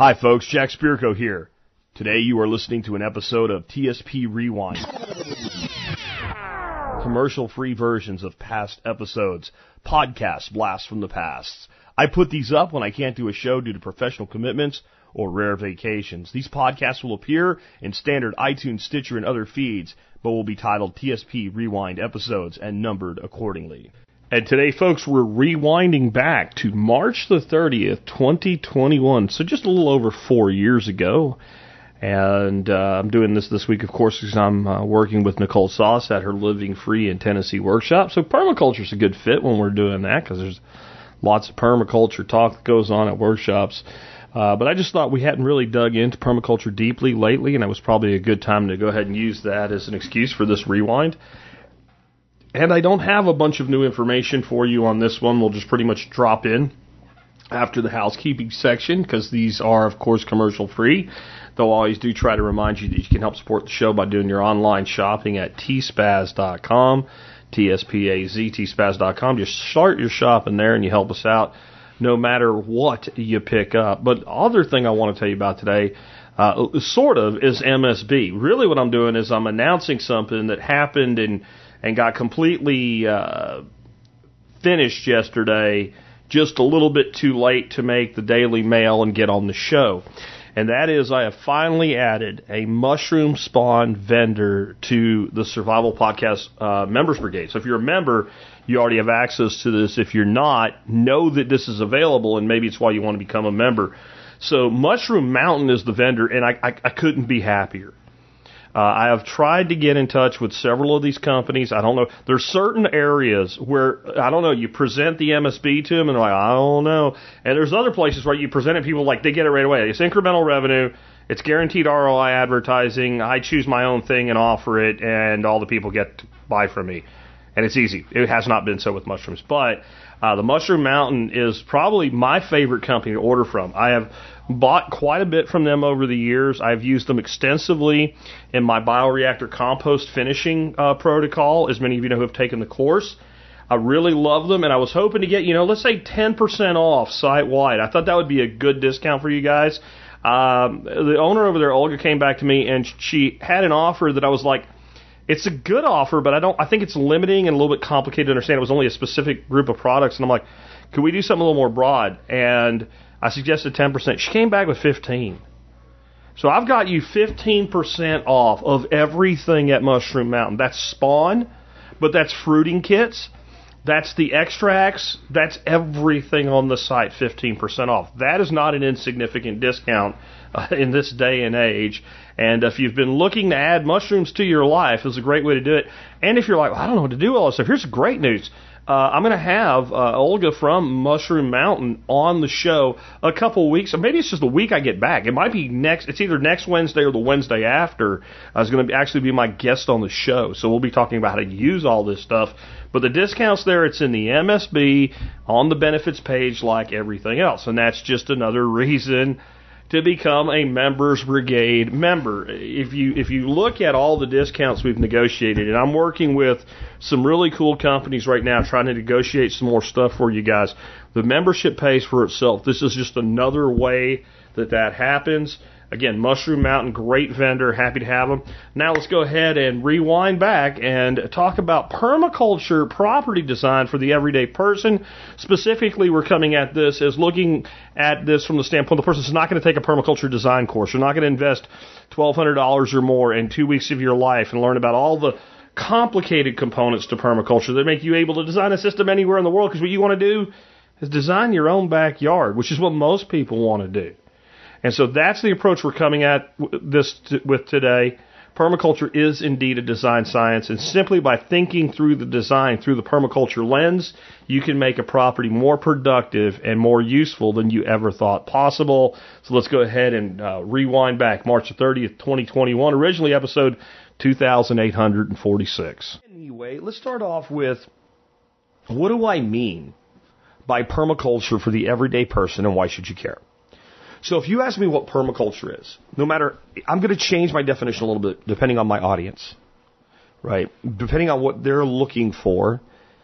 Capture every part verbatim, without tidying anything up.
Hi folks, Jack Spirko here. Today you are listening to an episode of T S P Rewind. Commercial-free versions of past episodes, podcast blasts from the past. I put these up when I can't do a show due to professional commitments or rare vacations. These podcasts will appear in standard iTunes, Stitcher, and other feeds, but will be titled T S P Rewind episodes and numbered accordingly. And today, folks, we're rewinding back to March the thirtieth, twenty twenty-one, so just a little over four years ago. And uh, I'm doing this this week, of course, because I'm uh, working with Nicole Sauce at her Living Free in Tennessee workshop. So permaculture's a good fit when we're doing that, because there's lots of permaculture talk that goes on at workshops. Uh, but I just thought we hadn't really dug into permaculture deeply lately, and it was probably a good time to go ahead and use that as an excuse for this rewind. And I don't have a bunch of new information for you on this one. We'll just pretty much drop in after the housekeeping section, because these are, of course, commercial free. Though I always do try to remind you that you can help support the show by doing your online shopping at T spaz dot com, T S P A Z, T spaz dot com. Just start your shopping there and you help us out no matter what you pick up. But the other thing I want to tell you about today, uh, sort of, is M S B. Really what I'm doing is I'm announcing something that happened and and got completely uh, finished yesterday, just a little bit too late to make the Daily Mail and get on the show. And that is, I have finally added a mushroom spawn vendor to the Survival Podcast uh, Members Brigade. So if you're a member, you already have access to this. If you're not, know that this is available, and maybe it's why you want to become a member. So Mushroom Mountain is the vendor, and I, I, I couldn't be happier. Uh, I have tried to get in touch with several of these companies. I don't know. There's certain areas where, I don't know, you present the M S B to them and they're like, I don't know. And there's other places where you present it to people like they get it right away. It's incremental revenue. It's guaranteed R O I advertising. I choose my own thing and offer it, and all the people get to buy from me. And it's easy. It has not been so with mushrooms. But uh, the Mushroom Mountain is probably my favorite company to order from. I have bought quite a bit from them over the years. I've used them extensively in my bioreactor compost finishing uh, protocol, as many of you know who have taken the course. I really love them, and I was hoping to get, you know, let's say ten percent off site-wide. I thought that would be a good discount for you guys. Um, the owner over there, Olga, came back to me, and she had an offer that I was like, it's a good offer, but I don't. I think it's limiting and a little bit complicated to understand. It was only a specific group of products, and I'm like, could we do something a little more broad? And I suggested ten percent. She came back with fifteen. So I've got you fifteen percent off of everything at Mushroom Mountain. That's spawn, but that's fruiting kits. That's the extracts. That's everything on the site, fifteen percent off. That is not an insignificant discount uh, in this day and age. And if you've been looking to add mushrooms to your life, it's a great way to do it. And if you're like, well, I don't know what to do with all this stuff, here's great news. Uh, I'm going to have uh, Olga from Mushroom Mountain on the show a couple weeks, or maybe it's just the week I get back. It might be next. It's either next Wednesday or the Wednesday after. I was going to be, actually be my guest on the show, so we'll be talking about how to use all this stuff. But the discounts there, it's in the M S B on the benefits page, like everything else, and that's just another reason to become a Members Brigade member. If you if you look at all the discounts we've negotiated, and I'm working with some really cool companies right now trying to negotiate some more stuff for you guys, the membership pays for itself. This is just another way that that happens. Again, Mushroom Mountain, great vendor, happy to have them. Now let's go ahead and rewind back and talk about permaculture property design for the everyday person. Specifically, we're coming at this as looking at this from the standpoint the person's not going to take a permaculture design course. You're not going to invest twelve hundred dollars or more in two weeks of your life and learn about all the complicated components to permaculture that make you able to design a system anywhere in the world, because what you want to do is design your own backyard, which is what most people want to do. And so that's the approach we're coming at this t- with today. Permaculture is indeed a design science, and simply by thinking through the design through the permaculture lens, you can make a property more productive and more useful than you ever thought possible. So let's go ahead and uh, rewind back. March thirtieth, twenty twenty-one, originally episode two thousand eight hundred forty-six. Anyway, let's start off with, what do I mean by permaculture for the everyday person, and why should you care? So if you ask me what permaculture is, no matter, I'm going to change my definition a little bit depending on my audience, right? Depending on what they're looking for,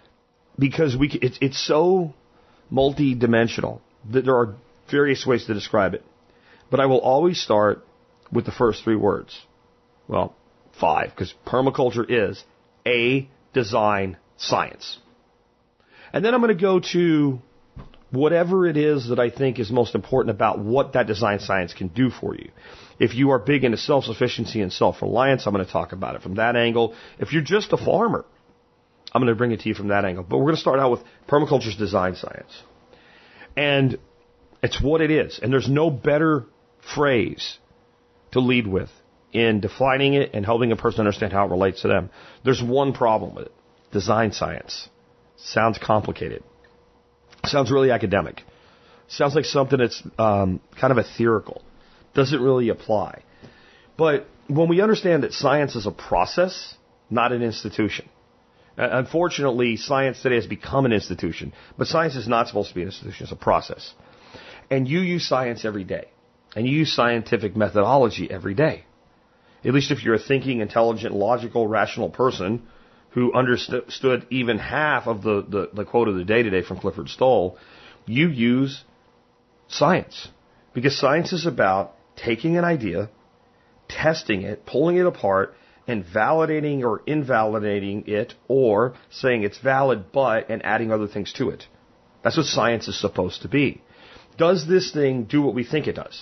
because we it's it's so multi-dimensional that there are various ways to describe it. but I will always start with the first three words. Well, five, because permaculture is a design science. And then I'm going to go to whatever it is that I think is most important about what that design science can do for you. If you are big into self-sufficiency and self-reliance, I'm going to talk about it from that angle. If you're just a farmer, I'm going to bring it to you from that angle. But we're going to start out with permaculture's design science. And it's what it is. And there's no better phrase to lead with in defining it and helping a person understand how it relates to them. There's one problem with it. Design science. Sounds complicated. Sounds really academic. Sounds like something that's um, kind of ethereal. Doesn't really apply. But when we understand that science is a process, not an institution. Uh, unfortunately, science today has become an institution. But science is not supposed to be an institution. It's a process. And you use science every day. And you use scientific methodology every day. At least if you're a thinking, intelligent, logical, rational person who understood even half of the, the, the quote of the day today from Clifford Stoll, you use science. Because science is about taking an idea, testing it, pulling it apart, and validating or invalidating it, or saying it's valid but, and adding other things to it. That's what science is supposed to be. Does this thing do what we think it does?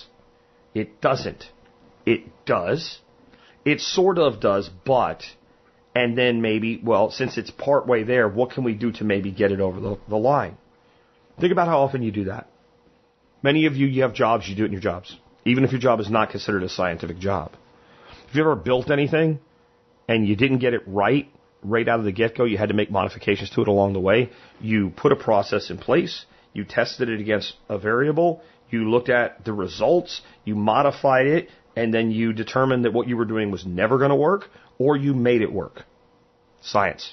It doesn't. It does. It sort of does, but... And then maybe, well, since it's partway there, what can we do to maybe get it over the, the line? Think about how often you do that. Many of you, you have jobs, you do it in your jobs. Even if your job is not considered a scientific job. If you ever built anything and you didn't get it right, right out of the get-go, you had to make modifications to it along the way, you put a process in place, you tested it against a variable, you looked at the results, you modified it, and then you determined that what you were doing was never going to work, or you made it work. Science.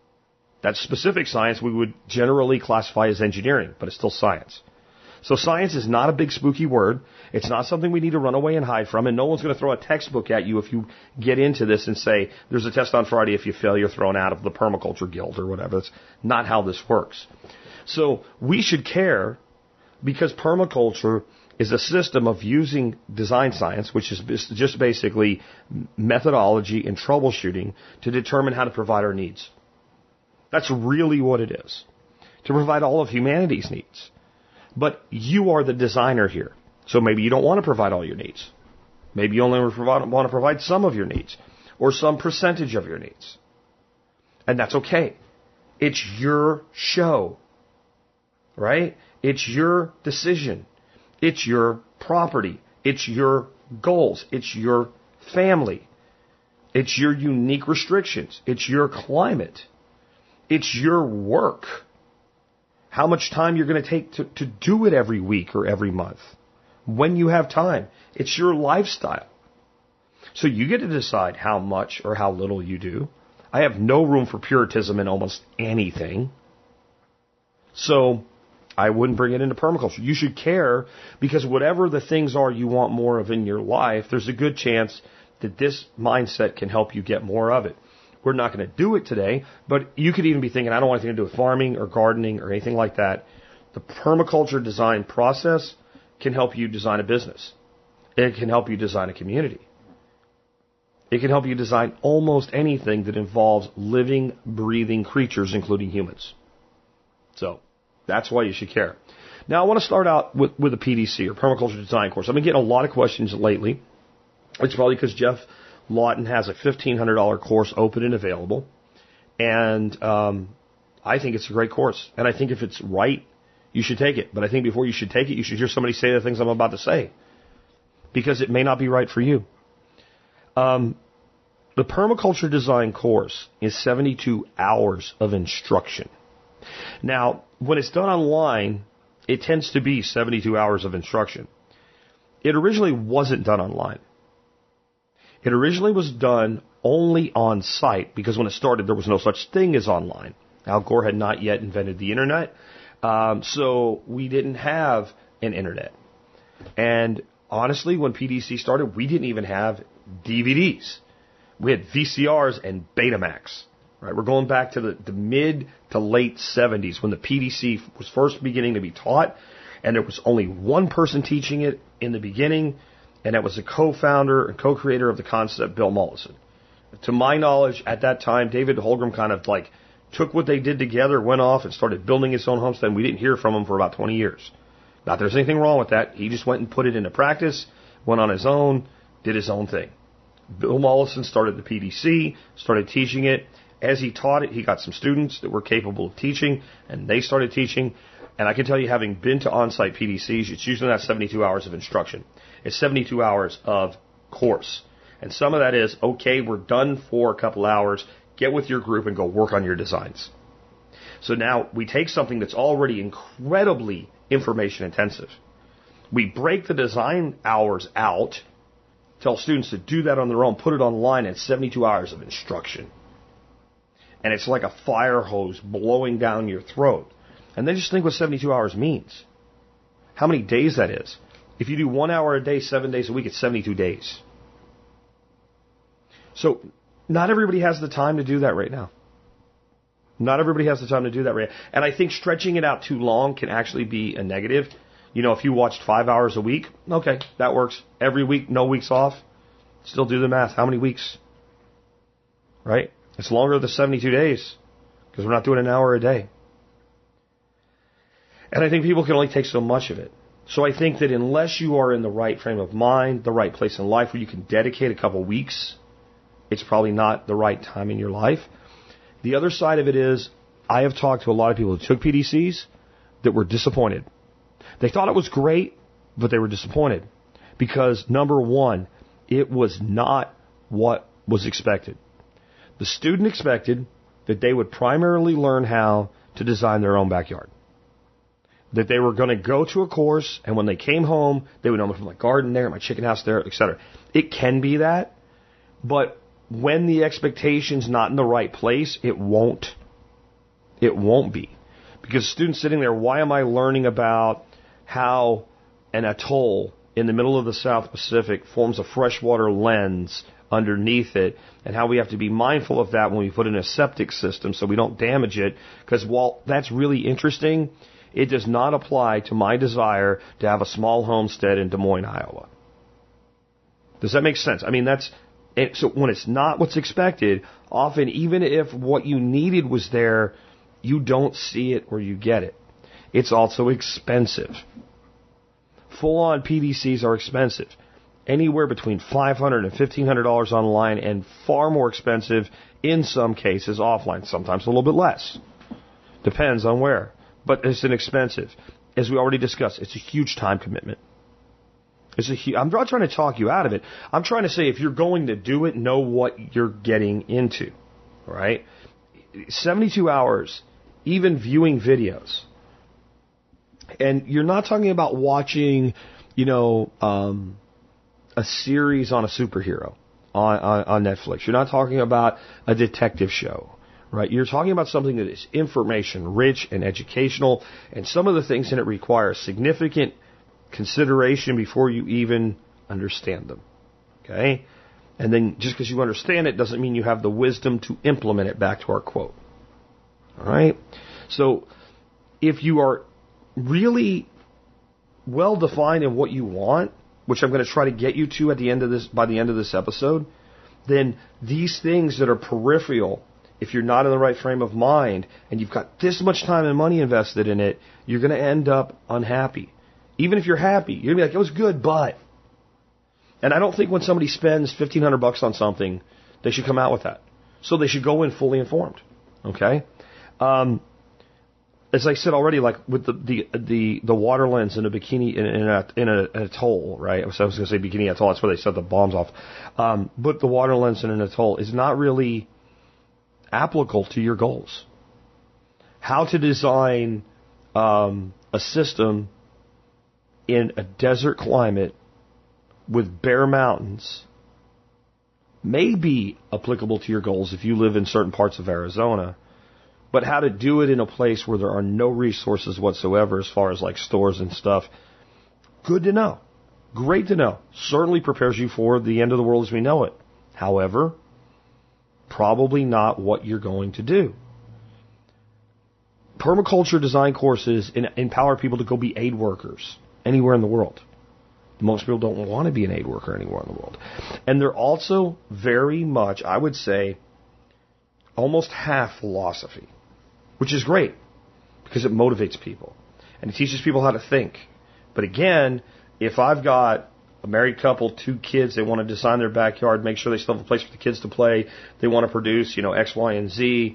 That specific science we would generally classify as engineering, but it's still science. So science is not a big spooky word. It's not something we need to run away and hide from, and no one's going to throw a textbook at you if you get into this and say, there's a test on Friday, if you fail, you're thrown out of the permaculture guild or whatever. That's not how this works. So we should care because permaculture is a system of using design science, which is just basically methodology and troubleshooting to determine how to provide our needs. That's really what it is. To provide all of humanity's needs. But you are the designer here. So maybe you don't want to provide all your needs. Maybe you only want to provide some of your needs. Or some percentage of your needs. And that's okay. It's your show. Right? It's your decision. It's your property. It's your goals. It's your family. It's your unique restrictions. It's your climate. It's your work. How much time you're going to take to, to do it every week or every month. When you have time. It's your lifestyle. So you get to decide how much or how little you do. I have no room for puritanism in almost anything. So I wouldn't bring it into permaculture. You should care because whatever the things are you want more of in your life, there's a good chance that this mindset can help you get more of it. We're not going to do it today, but you could even be thinking, I don't want anything to do with farming or gardening or anything like that. The permaculture design process can help you design a business. It can help you design a community. It can help you design almost anything that involves living, breathing creatures, including humans. So that's why you should care. Now, I want to start out with, with a P D C, or Permaculture Design Course. I've been getting a lot of questions lately. It's probably because Jeff Lawton has a fifteen hundred dollars course open and available. And um, I think it's a great course. And I think if it's right, you should take it. But I think before you should take it, you should hear somebody say the things I'm about to say. Because it may not be right for you. Um, the Permaculture Design Course is seventy-two hours of instruction. Now, when it's done online, it tends to be seventy-two hours of instruction. It originally wasn't done online. It originally was done only on site because when it started, there was no such thing as online. Al Gore had not yet invented the internet, um, so we didn't have an internet. And honestly, when P D C started, we didn't even have D V Ds. We had V C Rs and Betamax. Right? We're going back to the, the mid to late seventies when the P D C was first beginning to be taught, and there was only one person teaching it in the beginning, and it was the co-founder and co-creator of the concept, Bill Mollison. To my knowledge, at that time, David Holmgren kind of like took what they did together, went off and started building his own homestead, and we didn't hear from him for about twenty years. Not that there's anything wrong with that. He just went and put it into practice, went on his own, did his own thing. Bill Mollison started the P D C, started teaching it. As he taught it, he got some students that were capable of teaching, and they started teaching. And I can tell you, having been to on-site P D Cs, it's usually not seventy-two hours of instruction. It's seventy-two hours of course. And some of that is, okay, we're done for a couple hours. Get with your group and go work on your designs. So now we take something that's already incredibly information intensive. We break the design hours out, tell students to do that on their own, put it online, and seventy-two hours of instruction. And it's like a fire hose blowing down your throat. And then just think what seventy-two hours means. How many days that is. If you do one hour a day, seven days a week, it's seventy-two days. So not everybody has the time to do that right now. Not everybody has the time to do that right now. And I think stretching it out too long can actually be a negative. You know, if you watched five hours a week, okay, that works. Every week, no weeks off. Still do the math. How many weeks? Right? It's longer than seventy-two days because we're not doing an hour a day. And I think people can only take so much of it. So I think that unless you are in the right frame of mind, the right place in life where you can dedicate a couple weeks, it's probably not the right time in your life. The other side of it is, I have talked to a lot of people who took P D Cs that were disappointed. They thought it was great, but they were disappointed. Because, number one, it was not what was expected. The student expected that they would primarily learn how to design their own backyard. That they were going to go to a course, and when they came home, they would know my garden there, my chicken house there, et cetera. It can be that, but when the expectation's not in the right place, it won't. It won't be. Because students sitting there, why am I learning about how an atoll in the middle of the South Pacific forms a freshwater lens underneath it, and how we have to be mindful of that when we put in a septic system so we don't damage it? Because while that's really interesting, it does not apply to my desire to have a small homestead in Des Moines, Iowa. Does that make sense? I mean, that's... And so when it's not what's expected, often even if what you needed was there, you don't see it or you get it. It's also expensive. Full-on P D Cs are expensive. Anywhere between five hundred dollars and fifteen hundred dollars online, and far more expensive in some cases offline. Sometimes a little bit less. Depends on where. But it's an expensive. As we already discussed, it's a huge time commitment. It's a huge, I'm not trying to talk you out of it. I'm trying to say if you're going to do it, know what you're getting into. Right? seventy-two hours, even viewing videos. And you're not talking about watching, you know, um, a series on a superhero on, on, on Netflix. You're not talking about a detective show. Right? You're talking about something that is information rich and educational, and some of the things in it require significant consideration before you even understand them. Okay? And then just because you understand it doesn't mean you have the wisdom to implement it, back to our quote. All right? So if you are really well defined in what you want, which I'm going to try to get you to at the end of this by the end of this episode, then these things that are peripheral, if you're not in the right frame of mind and you've got this much time and money invested in it, you're going to end up unhappy. Even if you're happy, you're going to be like, it was good, but... And I don't think when somebody spends fifteen hundred bucks on something, they should come out with that. So they should go in fully informed. Okay? Um, as I said already, like with the the the, the water lens in a bikini, in, in, a, in a, an atoll, right? I was, I was going to say bikini atoll, that's where they set the bombs off. Um, but the water lens in an atoll is not really applicable to your goals. How to design um, a system in a desert climate with bare mountains may be applicable to your goals if you live in certain parts of Arizona, but how to do it in a place where there are no resources whatsoever as far as like stores and stuff, good to know. Great to know. Certainly prepares you for the end of the world as we know it. However, probably not what you're going to do. Permaculture design courses empower people to go be aid workers anywhere in the world. Most people don't want to be an aid worker anywhere in the world. And they're also very much, I would say, almost half philosophy, which is great because it motivates people and it teaches people how to think. But again, if I've got a married couple, two kids, they want to design their backyard, make sure they still have a place for the kids to play, they want to produce, you know, X, Y, and Z.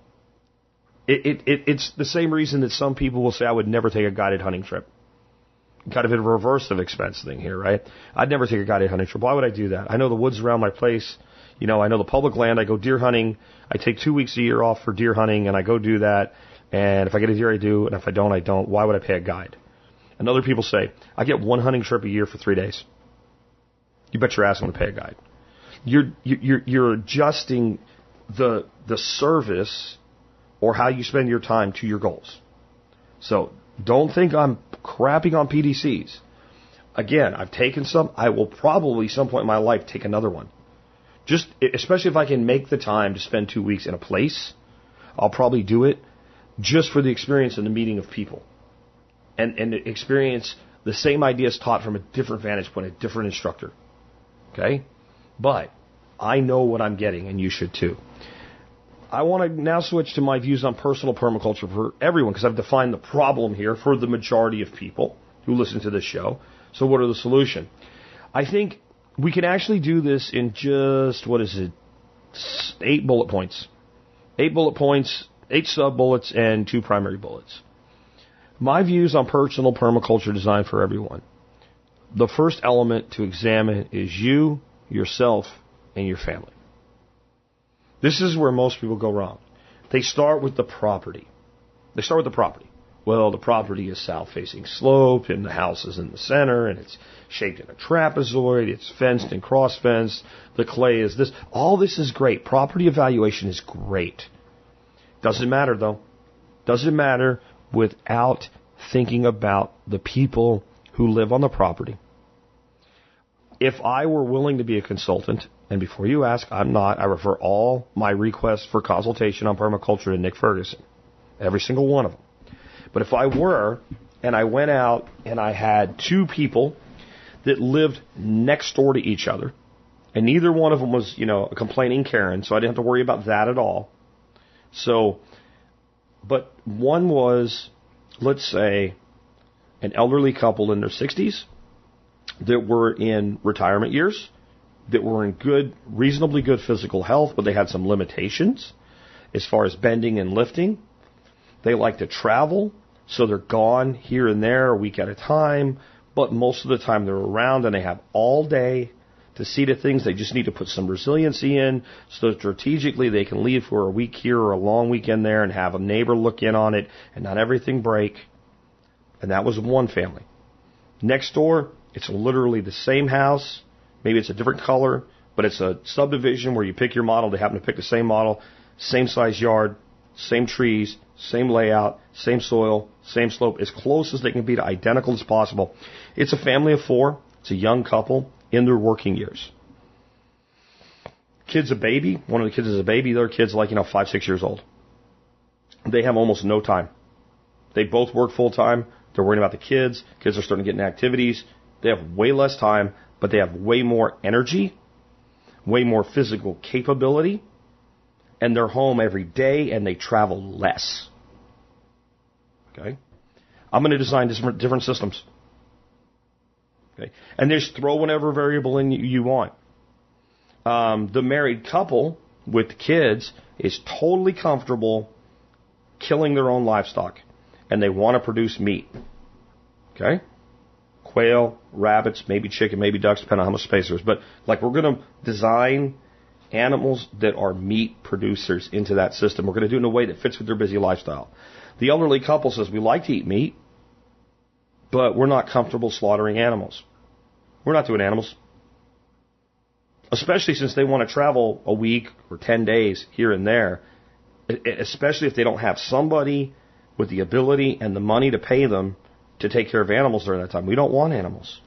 It, it, it, it's the same reason that some people will say, I would never take a guided hunting trip. Kind of a reverse of expense thing here, right? I'd never take a guided hunting trip. Why would I do that? I know the woods around my place. You know, I know the public land. I go deer hunting. I take two weeks a year off for deer hunting, and I go do that. And if I get a deer, I do. And if I don't, I don't. Why would I pay a guide? And other people say, I get one hunting trip a year for three days. You bet your ass I'm going to pay a guide. You're, you're, you're adjusting the, the service or how you spend your time to your goals. So don't think I'm crapping on P D Cs. Again, I've taken some. I will probably some point in my life take another one. Just, especially if I can make the time to spend two weeks in a place, I'll probably do it just for the experience and the meeting of people. And, and experience the same ideas taught from a different vantage point, a different instructor. Okay? But I know what I'm getting, and you should too. I want to now switch to my views on personal permaculture for everyone, because I've defined the problem here for the majority of people who listen to this show. So what are the solution? I think we can actually do this in just, what is it, eight bullet points. Eight bullet points, eight sub-bullets, and two primary bullets. My views on personal permaculture design for everyone. The first element to examine is you, yourself, and your family. This is where most people go wrong. They start with the property. They start with the property. Well, the property is south-facing slope, and the house is in the center, and it's shaped in a trapezoid, it's fenced and cross-fenced, the clay is this. All this is great. Property evaluation is great. Doesn't matter, though. Doesn't matter without thinking about the people who live on the property. If I were willing to be a consultant, and before you ask, I'm not, I refer all my requests for consultation on permaculture to Nick Ferguson. Every single one of them. But if I were, and I went out and I had two people that lived next door to each other, and neither one of them was, you know, a complaining Karen, so I didn't have to worry about that at all. So, but one was, let's say, an elderly couple in their sixties that were in retirement years, that were in good, reasonably good physical health, but they had some limitations as far as bending and lifting. They like to travel, so they're gone here and there a week at a time, but most of the time they're around and they have all day to see to things. They just need to put some resiliency in so strategically they can leave for a week here or a long weekend there and have a neighbor look in on it and not everything break. And that was one family. Next door, it's literally the same house. Maybe it's a different color, but it's a subdivision where you pick your model. They happen to pick the same model, same size yard, same trees, same layout, same soil, same slope, as close as they can be to identical as possible. It's a family of four. It's a young couple in their working years. Kid's a baby. One of the kids is a baby. The other kid's like, you know, five, six years old. They have almost no time. They both work full time. They're worrying about the kids. Kids are starting to get in activities. They have way less time, but they have way more energy, way more physical capability, and they're home every day and they travel less. Okay? I'm going to design different, different systems. Okay? And just throw whatever variable in you, you want. Um, the married couple with kids is totally comfortable killing their own livestock, and they want to produce meat. Okay? Quail, rabbits, maybe chicken, maybe ducks, depending on how much space there is. But like we're going to design animals that are meat producers into that system. We're going to do it in a way that fits with their busy lifestyle. The elderly couple says, we like to eat meat, but we're not comfortable slaughtering animals. We're not doing animals. Especially since they want to travel a week or ten days here and there. Especially if they don't have somebody with the ability and the money to pay them to take care of animals during that time. We don't want animals.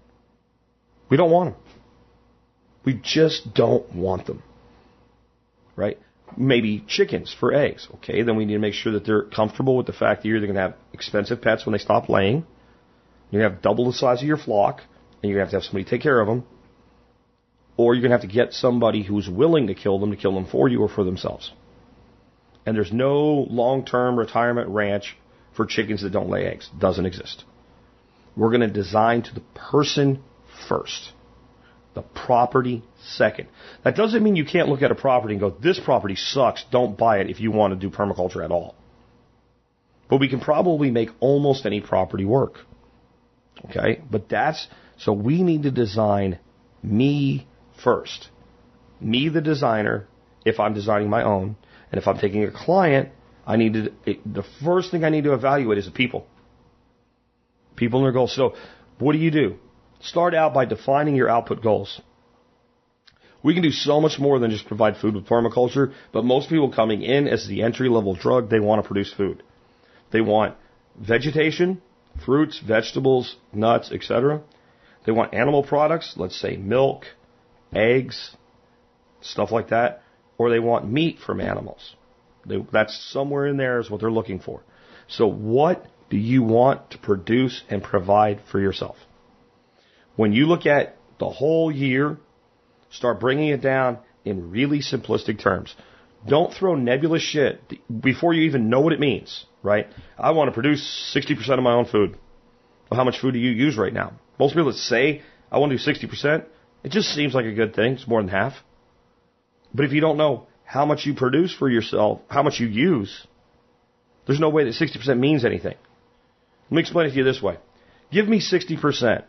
We don't want them. We just don't want them. Right? Maybe chickens for eggs. Okay, then we need to make sure that they're comfortable with the fact that you're either going to have expensive pets when they stop laying. You're going to have double the size of your flock. and you're going to have to have somebody take care of them, or you're going to have to get somebody who's willing to kill them to kill them for you or for themselves. And there's no long-term retirement ranch for chickens that don't lay eggs. Doesn't exist. We're going to design to the person first. The property second. That doesn't mean you can't look at a property and go, this property sucks, don't buy it if you want to do permaculture at all. But we can probably make almost any property work. Okay? But that's, so we need to design me first. Me, the designer, if I'm designing my own. And if I'm taking a client, I need to, it, the first thing I need to evaluate is the people. People and their goals. So what do you do? Start out by defining your output goals. We can do so much more than just provide food with permaculture, but most people coming in as the entry-level drug, they want to produce food. They want vegetation, fruits, vegetables, nuts, et cetera. They want animal products, let's say milk, eggs, stuff like that. Or they want meat from animals. They, that's somewhere in there is what they're looking for. So what do you want to produce and provide for yourself? When you look at the whole year, start bringing it down in really simplistic terms. Don't throw nebulous shit before you even know what it means, right? I want to produce sixty percent of my own food. Well, how much food do you use right now? Most people that say, I want to do sixty percent, it just seems like a good thing. It's more than half. But if you don't know how much you produce for yourself, how much you use, there's no way that sixty percent means anything. Let me explain it to you this way. Give me sixty percent.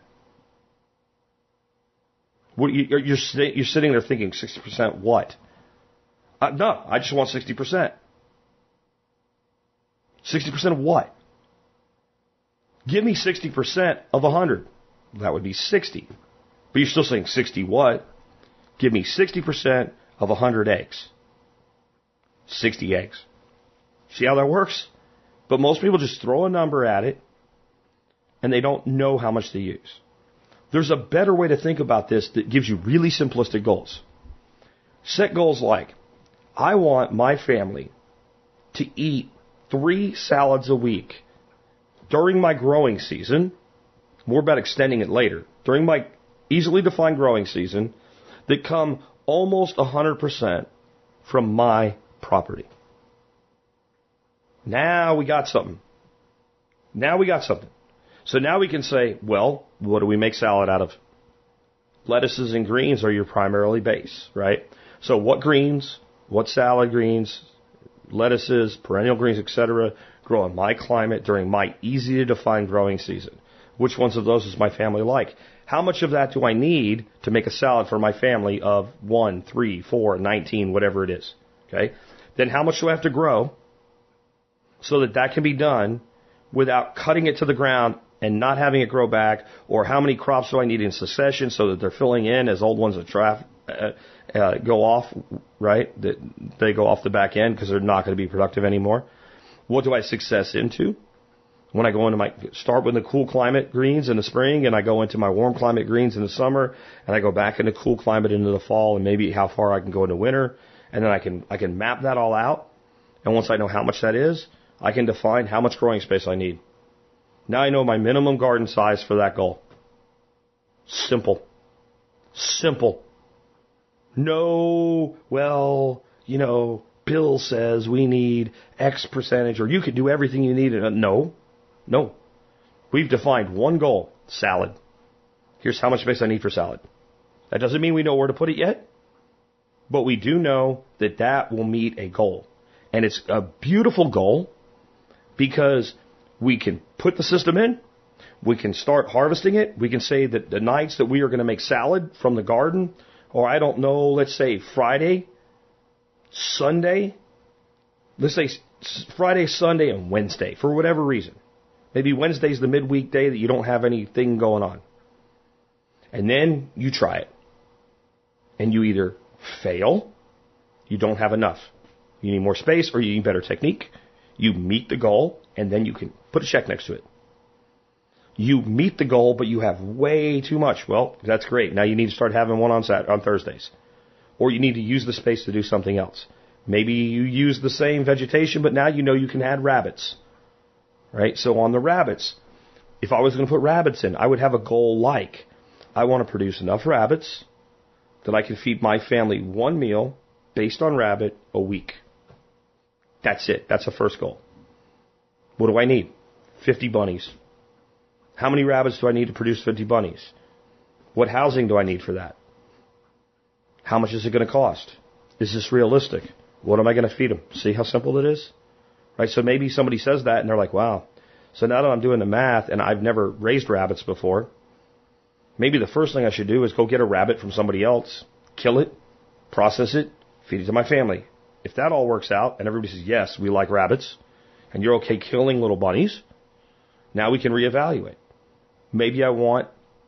What, you're, you're, you're sitting there thinking, sixty percent what? Uh, no, I just want sixty percent. sixty percent of what? Give me sixty percent of one hundred. That would be sixty. But you're still saying sixty what? Give me sixty percent of one hundred eggs. sixty eggs. See how that works? But most people just throw a number at it, and they don't know how much to use. There's a better way to think about this that gives you really simplistic goals. Set goals like, I want my family to eat three salads a week during my growing season. More about extending it later. During my easily defined growing season that come almost one hundred percent from my property. Now we got something. Now we got something. So now we can say, well, what do we make salad out of? Lettuces and greens are your primarily base, right? So what greens, what salad greens, lettuces, perennial greens, et cetera, grow in my climate during my easy to define growing season? Which ones of those does my family like? How much of that do I need to make a salad for my family of one, three, four, nineteen, whatever it is? Okay. Then how much do I have to grow so that that can be done without cutting it to the ground and not having it grow back? Or how many crops do I need in succession so that they're filling in as old ones that traf- uh, uh, go off, right? That they go off the back end because they're not going to be productive anymore. What do I success into? When I go into my, start with the cool climate greens in the spring, and I go into my warm climate greens in the summer, and I go back into cool climate into the fall, and maybe how far I can go into winter, and then I can, I can map that all out. And once I know how much that is, I can define how much growing space I need. Now I know my minimum garden size for that goal. Simple. Simple. No, well, you know, Bill says we need X percentage, or you could do everything you need. No. No. We've defined one goal, salad. Here's how much space I need for salad. That doesn't mean we know where to put it yet, but we do know that that will meet a goal. And it's a beautiful goal because we can put the system in, we can start harvesting it, we can say that the nights that we are going to make salad from the garden, or I don't know, let's say Friday, Sunday, let's say Friday, Sunday, and Wednesday, for whatever reason. Maybe Wednesday's the midweek day that you don't have anything going on. And then you try it. And you either fail, you don't have enough. You need more space, or you need better technique. You meet the goal, and then you can put a check next to it. You meet the goal, but you have way too much. Well, that's great. Now you need to start having one on Sat- on Thursdays. Or you need to use the space to do something else. Maybe you use the same vegetation, but now you know you can add rabbits. Right? So on the rabbits, if I was going to put rabbits in, I would have a goal like, I want to produce enough rabbits that I can feed my family one meal based on rabbit a week. That's it. That's the first goal. What do I need? fifty bunnies. How many rabbits do I need to produce fifty bunnies? What housing do I need for that? How much is it going to cost? Is this realistic? What am I going to feed them? See how simple it is? Right? So maybe somebody says that and they're like, wow. So now that I'm doing the math and I've never raised rabbits before, maybe the first thing I should do is go get a rabbit from somebody else, kill it, process it, feed it to my family. If that all works out and everybody says, yes, we like rabbits, and you're okay killing little bunnies, now we can reevaluate. Maybe I want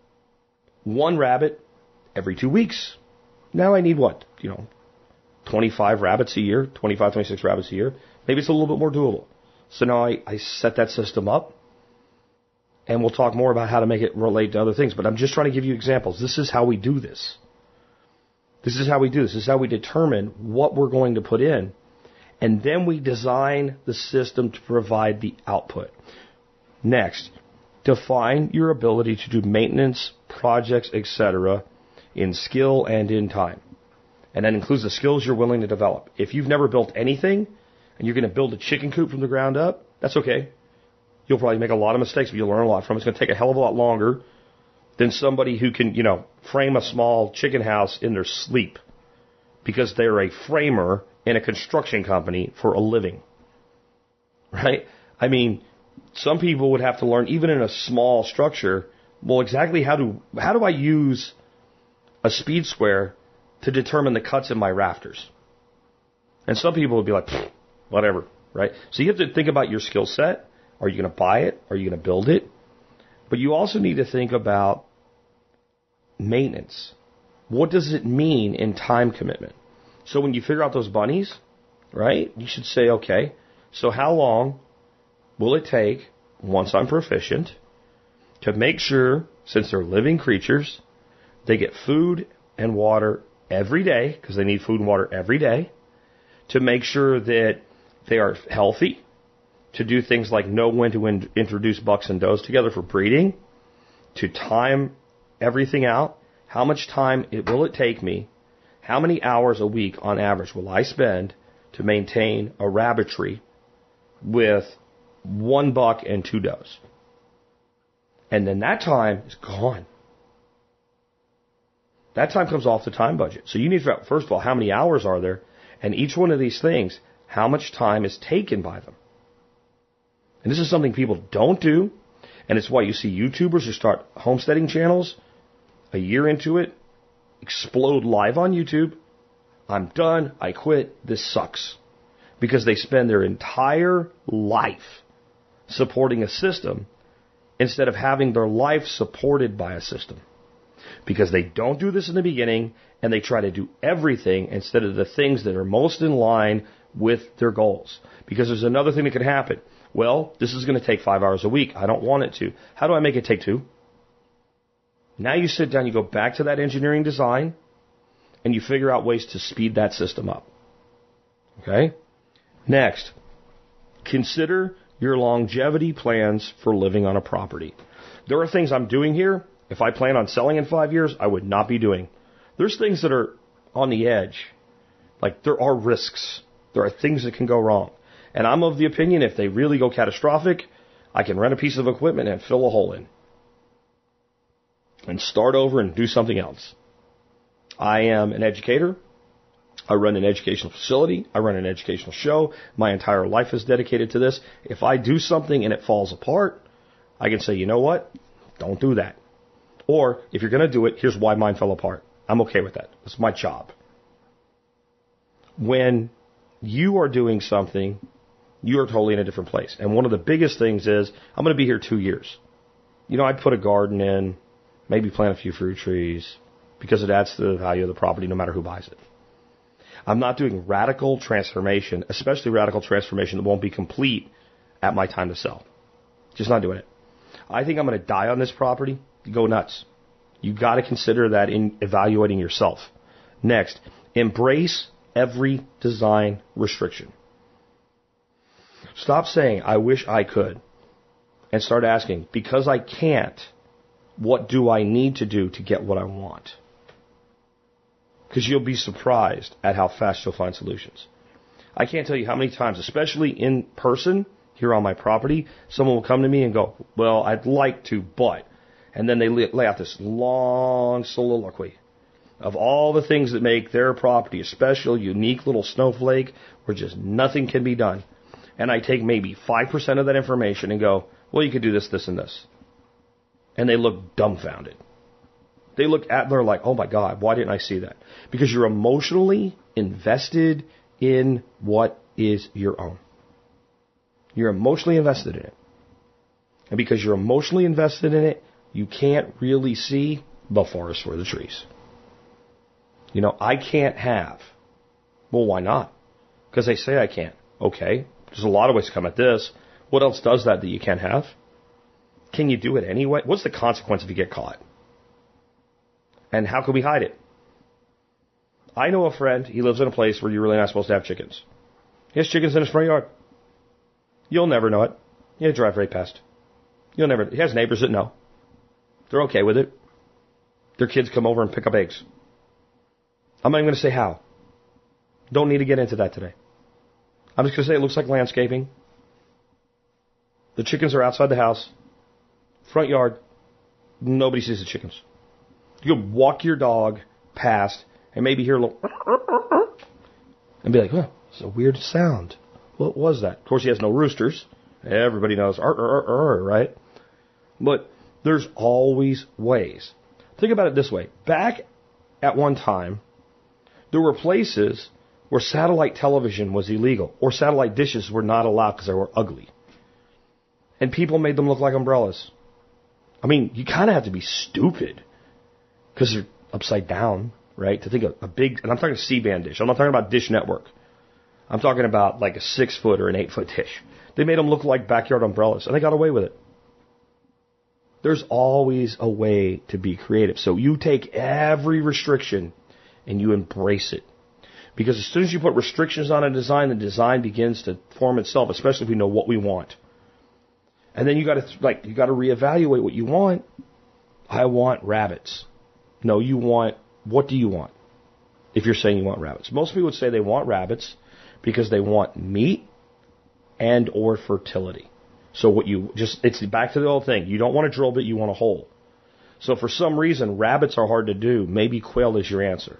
one rabbit every two weeks. Now I need what? You know, twenty-five rabbits a year, twenty-five, twenty-six rabbits a year. Maybe it's a little bit more doable. So now I, I set that system up, and we'll talk more about how to make it relate to other things. But I'm just trying to give you examples. This is how we do this. This is how we do this. This is how we determine what we're going to put in. And then we design the system to provide the output. Next, define your ability to do maintenance, projects, et cetera in skill and in time. And that includes the skills you're willing to develop. If you've never built anything and you're going to build a chicken coop from the ground up, that's okay. You'll probably make a lot of mistakes, but you'll learn a lot from it. It's going to take a hell of a lot longer than somebody who can, you know, frame a small chicken house in their sleep because they're a framer in a construction company for a living. Right? I mean, some people would have to learn, even in a small structure, well, exactly how do how do I use a speed square to determine the cuts in my rafters? And some people would be like, whatever, right? So you have to think about your skill set. Are you going to buy it? Are you going to build it? But you also need to think about maintenance. What does it mean in time commitment? So when you figure out those bunnies, right, you should say, okay, so how long will it take, once I'm proficient, to make sure, since they're living creatures, they get food and water every day, because they need food and water every day, to make sure that they are healthy, to do things like know when to in- introduce bucks and does together for breeding, to time everything out. How much time it, will it take me? How many hours a week on average will I spend to maintain a rabbitry with one buck and two does? And then that time is gone. That time comes off the time budget. So you need to figure out, first of all, how many hours are there? And each one of these things, how much time is taken by them? And this is something people don't do. And it's why you see YouTubers who start homesteading channels a year into it, explode live on YouTube. I'm done. I quit. This sucks. Because they spend their entire life supporting a system instead of having their life supported by a system. Because they don't do this in the beginning and they try to do everything instead of the things that are most in line with their goals. Because there's another thing that could happen. Well, this is going to take five hours a week. I don't want it to. How do I make it take two? Now you sit down, you go back to that engineering design, and you figure out ways to speed that system up. Okay? Next, consider your longevity plans for living on a property. There are things I'm doing here, if I plan on selling in five years, I would not be doing. There's things that are on the edge. Like, there are risks. There are things that can go wrong. And I'm of the opinion if they really go catastrophic, I can rent a piece of equipment and fill a hole in. And start over and do something else. I am an educator. I run an educational facility. I run an educational show. My entire life is dedicated to this. If I do something and it falls apart, I can say, you know what? Don't do that. Or, if you're going to do it, here's why mine fell apart. I'm okay with that. It's my job. When you are doing something, you are totally in a different place. And one of the biggest things is, I'm going to be here two years. You know, I'd put a garden in, maybe plant a few fruit trees, because it adds to the value of the property no matter who buys it. I'm not doing radical transformation, especially radical transformation that won't be complete at my time to sell. Just not doing it. I think I'm going to die on this property. Go nuts. You got to consider that in evaluating yourself. Next, embrace every design restriction. Stop saying, I wish I could, and start asking, because I can't, What do I need to do to get what I want? Because you'll be surprised at how fast you'll find solutions. I can't tell you how many times, especially in person, here on my property, someone will come to me and go, well, I'd like to, but... And then they lay out this long soliloquy of all the things that make their property a special, unique little snowflake where just nothing can be done. And I take maybe five percent of that information and go, well, you could do this, this, and this. And they look dumbfounded. They look at, they're like, oh my God, why didn't I see that? Because you're emotionally invested in what is your own. You're emotionally invested in it. And because you're emotionally invested in it, you can't really see the forest for the trees. You know, I can't have. Well, why not? Because they say I can't. Okay, there's a lot of ways to come at this. What else does that that you can't have? Can you do it anyway? What's the consequence if you get caught? And how can we hide it? I know a friend, he lives in a place where you're really not supposed to have chickens. He has chickens in his front yard. You'll never know it. You drive right past. You'll never. He has neighbors that know. They're okay with it. Their kids come over and pick up eggs. I'm not even going to say how. Don't need to get into that today. I'm just going to say it looks like landscaping. The chickens are outside the house. Front yard. Nobody sees the chickens. You can walk your dog past and maybe hear a little and be like, oh, it's a weird sound. What was that? Of course, he has no roosters. Everybody knows, ar, ar, ar, ar, right? But there's always ways. Think about it this way. Back at one time, there were places where satellite television was illegal, or satellite dishes were not allowed because they were ugly. And people made them look like umbrellas. I mean, you kind of have to be stupid because they're upside down, right? To think of a big, and I'm talking C-band dish. I'm not talking about Dish Network. I'm talking about like a six-foot or an eight-foot dish. They made them look like backyard umbrellas, and they got away with it. There's always a way to be creative. So you take every restriction and you embrace it. Because as soon as you put restrictions on a design, the design begins to form itself, especially if we know what we want. And then you got to like you got to reevaluate what you want. I want rabbits. No, you want, what do you want? If you're saying you want rabbits. Most people would say they want rabbits because they want meat and or fertility. So what you just, it's back to the old thing. You don't want a drill bit, you want a hole. So for some reason, rabbits are hard to do. Maybe quail is your answer.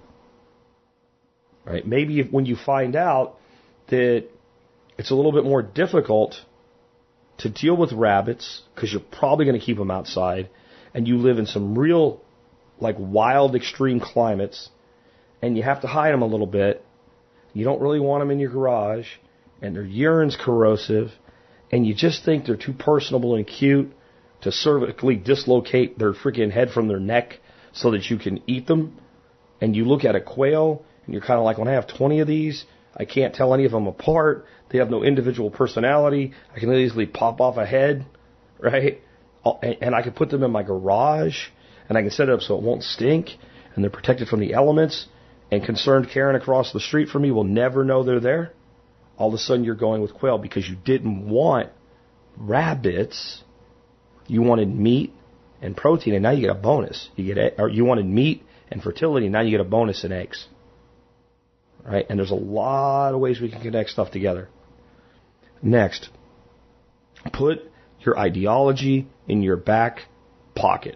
Right? Maybe if, when you find out that it's a little bit more difficult to deal with rabbits, because you're probably going to keep them outside, and you live in some real, like, wild, extreme climates, and you have to hide them a little bit, you don't really want them in your garage, and their urine's corrosive, and you just think they're too personable and cute to cervically dislocate their freaking head from their neck so that you can eat them, and you look at a quail, and you're kind of like, when I have twenty of these, I can't tell any of them apart. They have no individual personality. I can easily pop off a head, right? And I can put them in my garage, and I can set it up so it won't stink, and they're protected from the elements, and concerned Karen across the street from me will never know they're there. All of a sudden you're going with quail because you didn't want rabbits. You wanted meat and protein, and now you get a bonus. You get, or you wanted meat and fertility, and now you get a bonus in eggs. Right? And there's a lot of ways we can connect stuff together. Next, put your ideology in your back pocket.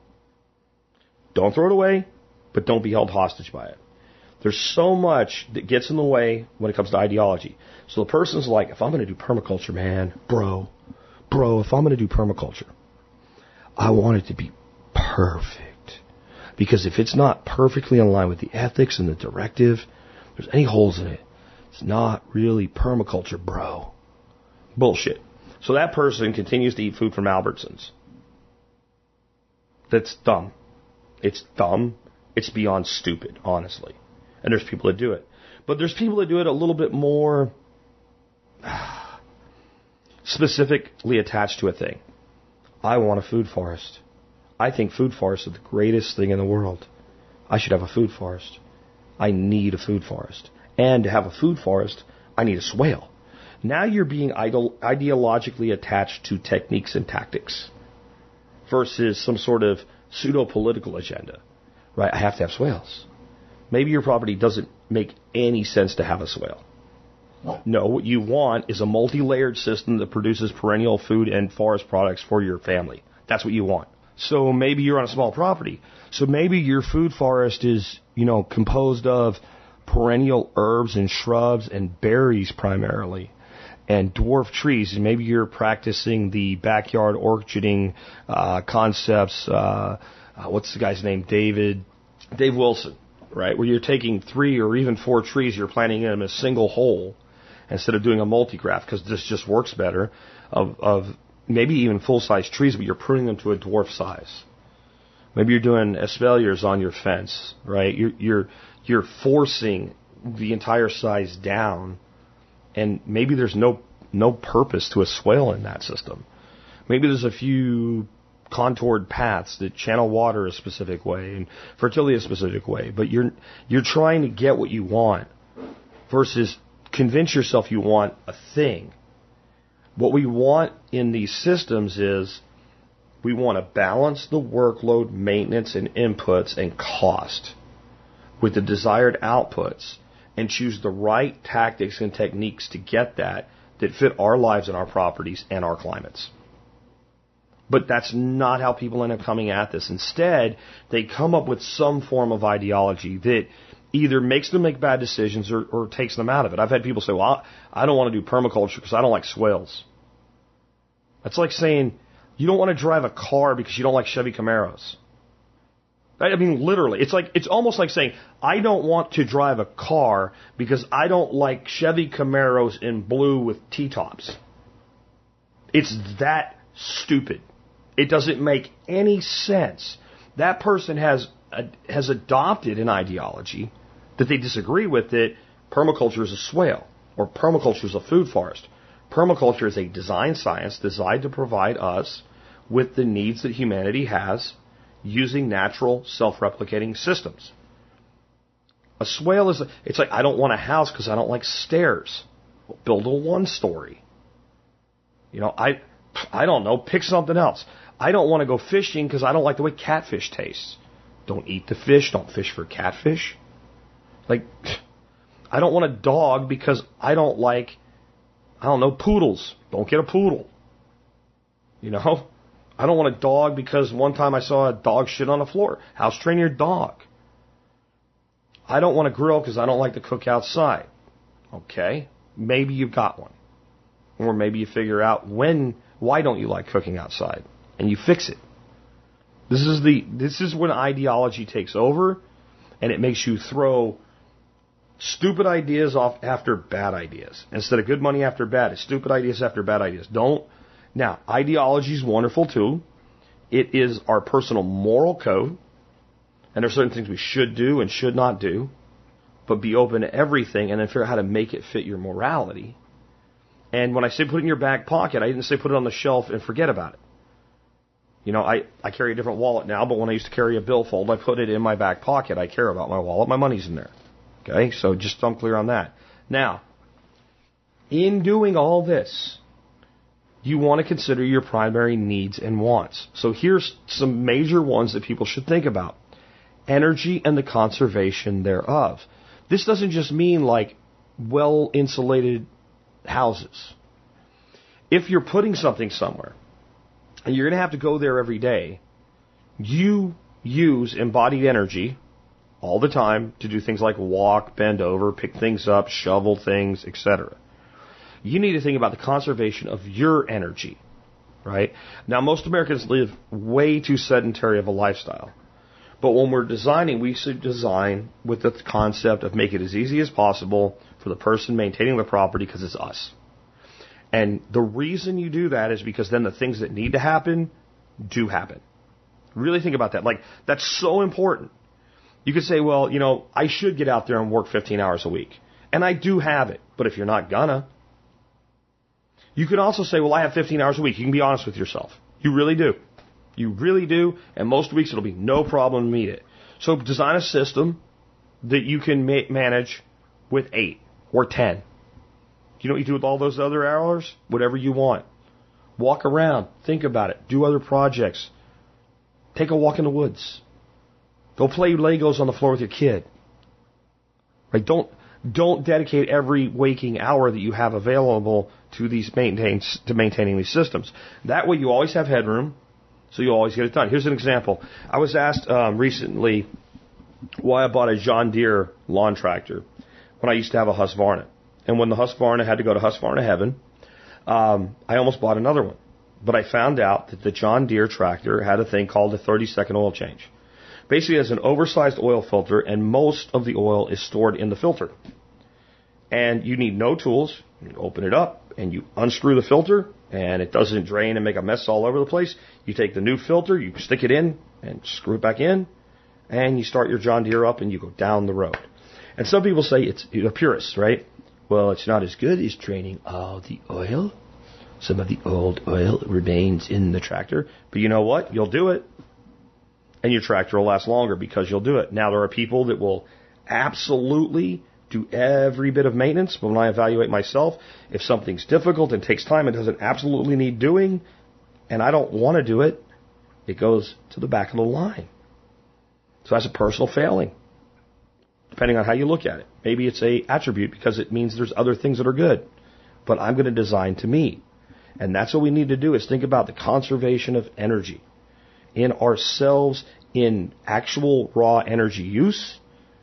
Don't throw it away, but don't be held hostage by it. There's so much that gets in the way when it comes to ideology. So the person's like, if I'm going to do permaculture, man, bro, bro, if I'm going to do permaculture, I want it to be perfect. Because if it's not perfectly in line with the ethics and the directive, there's any holes in it, it's not really permaculture, bro. Bullshit. So that person continues to eat food from Albertsons. That's dumb. It's dumb. It's beyond stupid, honestly. And there's people that do it. But there's people that do it a little bit more specifically attached to a thing. I want a food forest. I think food forests are the greatest thing in the world. I should have a food forest. I need a food forest. And to have a food forest, I need a swale. Now you're being ideologically attached to techniques and tactics. versus some sort of pseudo-political agenda, right? I have to have swales. Maybe your property doesn't make any sense to have a swale. No, what you want is a multi-layered system that produces perennial food and forest products for your family. That's what you want. So maybe you're on a small property. So maybe your food forest is, you know, composed of perennial herbs and shrubs and berries primarily, and dwarf trees. And maybe you're practicing the backyard orcharding uh, concepts. Uh, uh, what's the guy's name? David, Dave Wilson, right? Where you're taking three or even four trees, you're planting them in a single hole instead of doing a multi-graft, because this just works better, of, of maybe even full-size trees, but you're pruning them to a dwarf size. Maybe you're doing espaliers on your fence, right? You're, you're, you're forcing the entire size down, and maybe there's no, no purpose to a swale in that system. Maybe there's a few contoured paths that channel water a specific way and fertility a specific way, but you're, you're trying to get what you want versus convince yourself you want a thing. What we want in these systems is we want to balance the workload, maintenance, and inputs and cost with the desired outputs and choose the right tactics and techniques to get that that fit our lives and our properties and our climates. But that's not how people end up coming at this. Instead, they come up with some form of ideology that either makes them make bad decisions or, or takes them out of it. I've had people say, well, I don't want to do permaculture because I don't like swales. That's like saying you don't want to drive a car because you don't like Chevy Camaros. I mean, literally. It's like it's almost like saying I don't want to drive a car because I don't like Chevy Camaros in blue with T-tops. It's that stupid. It doesn't make any sense. That person has a, has adopted an ideology that they disagree with, that permaculture is a swale or permaculture is a food forest. Permaculture is a design science designed to provide us with the needs that humanity has using natural self-replicating systems. A swale is, a, it's like, I don't want a house because I don't like stairs. Well, build a one-story. You know, I, I don't know, pick something else. I don't want to go fishing because I don't like the way catfish tastes. Don't eat the fish, don't fish for catfish. Like, I don't want a dog because I don't like, I don't know, poodles. Don't get a poodle. You know? I don't want a dog because one time I saw a dog shit on the floor. House train your dog. I don't want a grill because I don't like to cook outside. Okay, maybe you've got one. Or maybe you figure out when, why don't you like cooking outside? And you fix it. This is the, this is when ideology takes over and it makes you throw stupid ideas off after bad ideas. Instead of good money after bad, it's stupid ideas after bad ideas. Don't. Now, ideology is wonderful too. It is our personal moral code. And there's certain things we should do and should not do. But be open to everything and then figure out how to make it fit your morality. And when I say put it in your back pocket, I didn't say put it on the shelf and forget about it. You know, I, I carry a different wallet now, but when I used to carry a billfold, I put it in my back pocket. I care about my wallet. My money's in there. Okay, so just so I'm clear on that. Now, in doing all this, you want to consider your primary needs and wants. So here's some major ones that people should think about. Energy and the conservation thereof. This doesn't just mean like well-insulated houses. If you're putting something somewhere, and you're going to have to go there every day, you use embodied energy all the time to do things like walk, bend over, pick things up, shovel things, et cetera. You need to think about the conservation of your energy, right? Now, most Americans live way too sedentary of a lifestyle. But when we're designing, we should design with the concept of make it as easy as possible for the person maintaining the property because it's us. And the reason you do that is because then the things that need to happen do happen. Really think about that. Like, that's so important. You could say, well, you know, I should get out there and work fifteen hours a week. And I do have it. But if you're not gonna, you could also say, well, I have fifteen hours a week. You can be honest with yourself. You really do. You really do. And most weeks it'll be no problem to meet it. So design a system that you can ma- manage with eight or ten. You know what you do with all those other hours? Whatever you want. Walk around. Think about it. Do other projects. Take a walk in the woods. Go play Legos on the floor with your kid. Right? Don't don't dedicate every waking hour that you have available to these maintain to maintaining these systems. That way, you always have headroom, so you always get it done. Here's an example. I was asked um, recently why I bought a John Deere lawn tractor when I used to have a Husqvarna, and when the Husqvarna had to go to Husqvarna heaven, um, I almost bought another one. But I found out that the John Deere tractor had a thing called a thirty second oil change. Basically, it has an oversized oil filter, and most of the oil is stored in the filter. And you need no tools. You open it up, and you unscrew the filter, and it doesn't drain and make a mess all over the place. You take the new filter, you stick it in, and screw it back in, and you start your John Deere up, and you go down the road. And some people say it's a purist, right? Well, it's not as good as draining all the oil. Some of the old oil remains in the tractor. But you know what? You'll do it. And your tractor will last longer because you'll do it. Now, there are people that will absolutely do every bit of maintenance. But when I evaluate myself, if something's difficult and takes time and doesn't absolutely need doing, and I don't want to do it, it goes to the back of the line. So that's a personal failing, depending on how you look at it. Maybe it's a attribute because it means there's other things that are good. But I'm going to design to meet. And that's what we need to do, is think about the conservation of energy in ourselves, in actual raw energy use.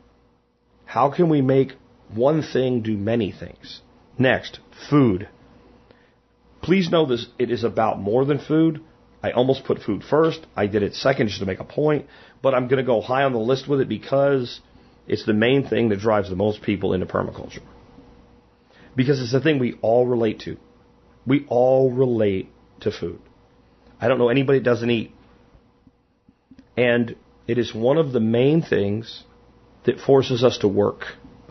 How can we make one thing do many things? Next, food. Please know this, it is about more than food. I almost put food first. I did it second just to make a point. But I'm going to go high on the list with it because it's the main thing that drives the most people into permaculture. Because it's the thing we all relate to. We all relate to food. I don't know anybody that doesn't eat. And it is one of the main things that forces us to work.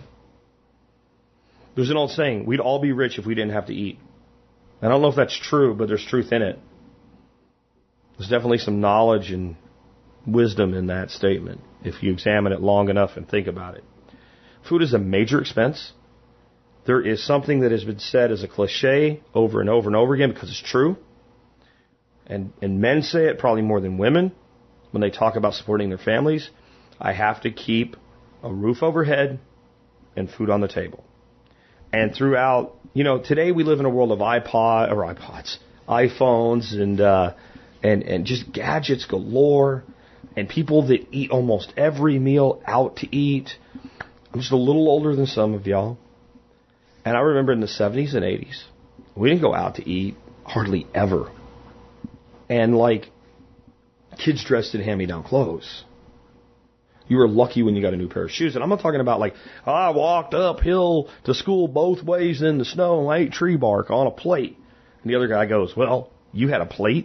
There's an old saying, we'd all be rich if we didn't have to eat. I don't know if that's true, but there's truth in it. There's definitely some knowledge and wisdom in that statement if you examine it long enough and think about it. Food is a major expense. There is something that has been said as a cliche over and over and over again because it's true. And, and men say it probably more than women when they talk about supporting their families. I have to keep a roof overhead and food on the table. And throughout, you know, today we live in a world of iPod or iPods, iPhones, and uh, and and just gadgets galore, and people that eat almost every meal out to eat. I'm just a little older than some of y'all. And I remember in the seventies and eighties, we didn't go out to eat hardly ever. And like, kids dressed in hand-me-down clothes. You were lucky when you got a new pair of shoes. And I'm not talking about like, I walked uphill to school both ways in the snow and I ate tree bark on a plate. And the other guy goes, well, you had a plate?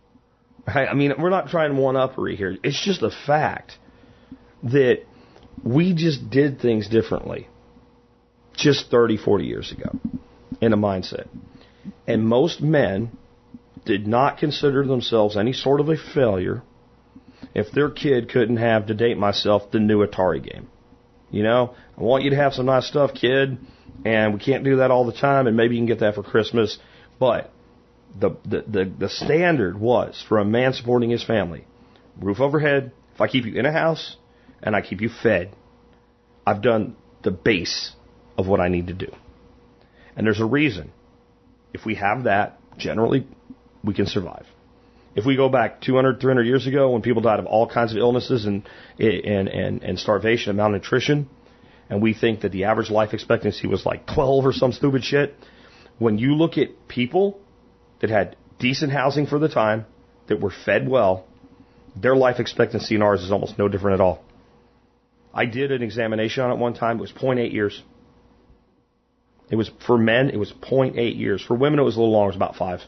I mean, we're not trying one-uppery here. It's just a fact that we just did things differently just thirty, forty years ago in a mindset. And most men did not consider themselves any sort of a failure if their kid couldn't have, to date myself, the new Atari game. You know, I want you to have some nice stuff, kid, and we can't do that all the time, and maybe you can get that for Christmas. But the the, the, the standard was for a man supporting his family, roof overhead. If I keep you in a house and I keep you fed, I've done the base of what I need to do. And there's a reason. If we have that, generally, we can survive. If we go back two hundred, three hundred years ago when people died of all kinds of illnesses and, and, and, and starvation and malnutrition, and we think that the average life expectancy was like twelve or some stupid shit, when you look at people that had decent housing for the time, that were fed well, their life expectancy and ours is almost no different at all. I did an examination on it one time. It was zero point eight years. It was, for men, it was zero point eight years. For women, it was a little longer. It was about five.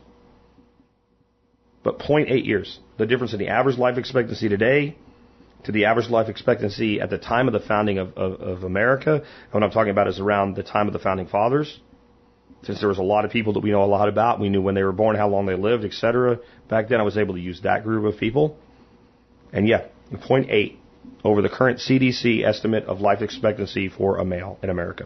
But zero point eight years. The difference in the average life expectancy today to the average life expectancy at the time of the founding of, of, of America. And what I'm talking about is around the time of the founding fathers. Since there was a lot of people that we know a lot about. We knew when they were born, how long they lived, et cetera. Back then, I was able to use that group of people. And yeah, zero point eight over the current C D C estimate of life expectancy for a male in America.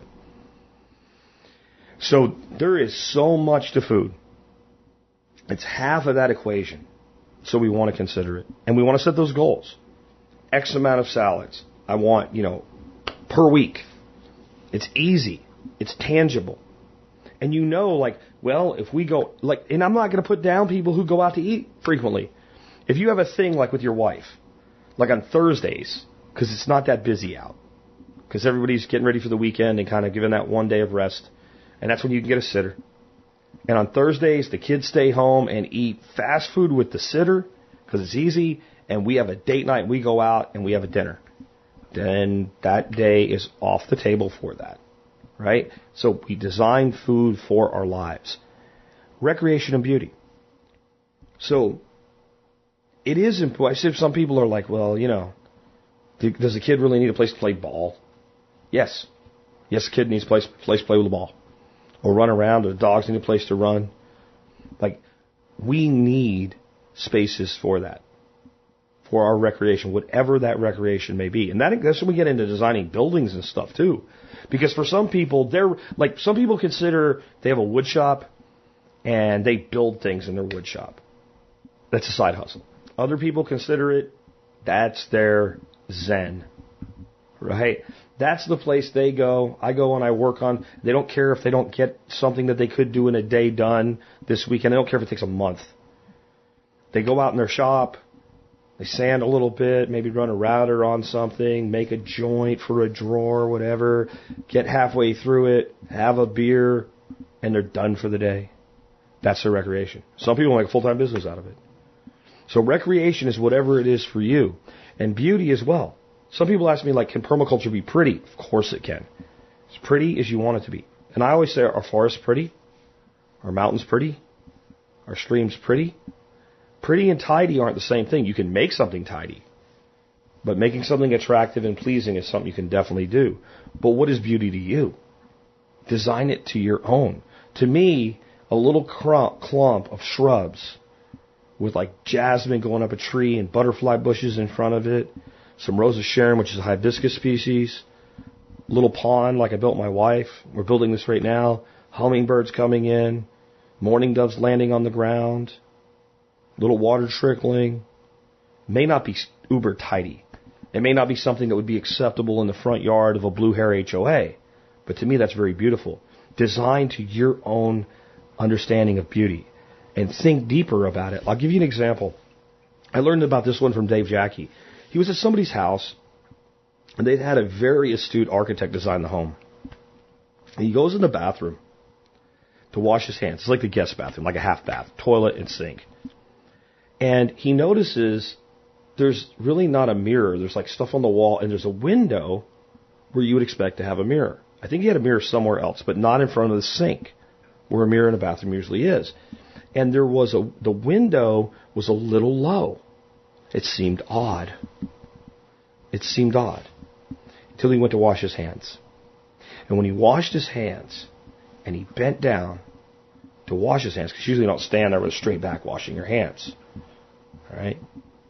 So there is so much to food. It's half of that equation. So we want to consider it. And we want to set those goals. X amount of salads. I want, you know, per week. It's easy. It's tangible. And you know, like, well, if we go, like, and I'm not going to put down people who go out to eat frequently. If you have a thing like with your wife, like on Thursdays, because it's not that busy out, because everybody's getting ready for the weekend and kind of giving that one day of rest, and that's when you can get a sitter. And on Thursdays, the kids stay home and eat fast food with the sitter, because it's easy, and we have a date night, and we go out and we have a dinner. Then that day is off the table for that, right? So we design food for our lives. Recreation and beauty. So it is important. I see some people are like, well, you know, does a kid really need a place to play ball? Yes. Yes, a kid needs a place, place to play with the ball. Or run around, or the dogs need a place to run. Like, we need spaces for that. For our recreation, whatever that recreation may be. And that, that's when we get into designing buildings and stuff, too. Because for some people, they're, like, some people consider they have a wood shop and they build things in their wood shop. That's a side hustle. Other people consider it, that's their zen, right? That's the place they go. I go and I work on, they don't care if they don't get something that they could do in a day done this weekend. They don't care if it takes a month. They go out in their shop, they sand a little bit, maybe run a router on something, make a joint for a drawer, whatever, get halfway through it, have a beer, and they're done for the day. That's their recreation. Some people make a full-time business out of it. So recreation is whatever it is for you. And beauty as well. Some people ask me, like, can permaculture be pretty? Of course it can. As pretty as you want it to be. And I always say, are forests pretty? Are mountains pretty? Are streams pretty? Pretty and tidy aren't the same thing. You can make something tidy. But making something attractive and pleasing is something you can definitely do. But what is beauty to you? Design it to your own. To me, a little clump of shrubs with like jasmine going up a tree and butterfly bushes in front of it, some Rosa Sharon, which is a hibiscus species, little pond like I built my wife. We're building this right now. Hummingbirds coming in, mourning doves landing on the ground, little water trickling. May not be uber tidy. It may not be something that would be acceptable in the front yard of a Blue Hair H O A. But to me, that's very beautiful. Designed to your own understanding of beauty. And think deeper about it. I'll give you an example. I learned about this one from Dave Jackie. He was at somebody's house, and they'd had a very astute architect design the home. And he goes in the bathroom to wash his hands. It's like the guest bathroom, like a half bath, toilet and sink. And he notices there's really not a mirror. There's like stuff on the wall, and there's a window where you would expect to have a mirror. I think he had a mirror somewhere else, but not in front of the sink, where a mirror in a bathroom usually is. And there was a, the window was a little low. It seemed odd. It seemed odd. Until he went to wash his hands. And when he washed his hands, and he bent down to wash his hands, because usually you don't stand there with a straight back washing your hands. All right?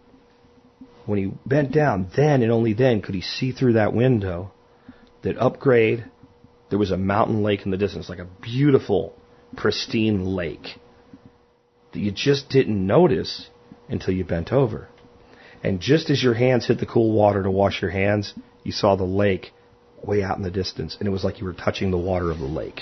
When he bent down, then and only then could he see through that window that upgrade, there was a mountain lake in the distance, like a beautiful, pristine lake that you just didn't notice until you bent over. And just as your hands hit the cool water to wash your hands, you saw the lake way out in the distance, and it was like you were touching the water of the lake.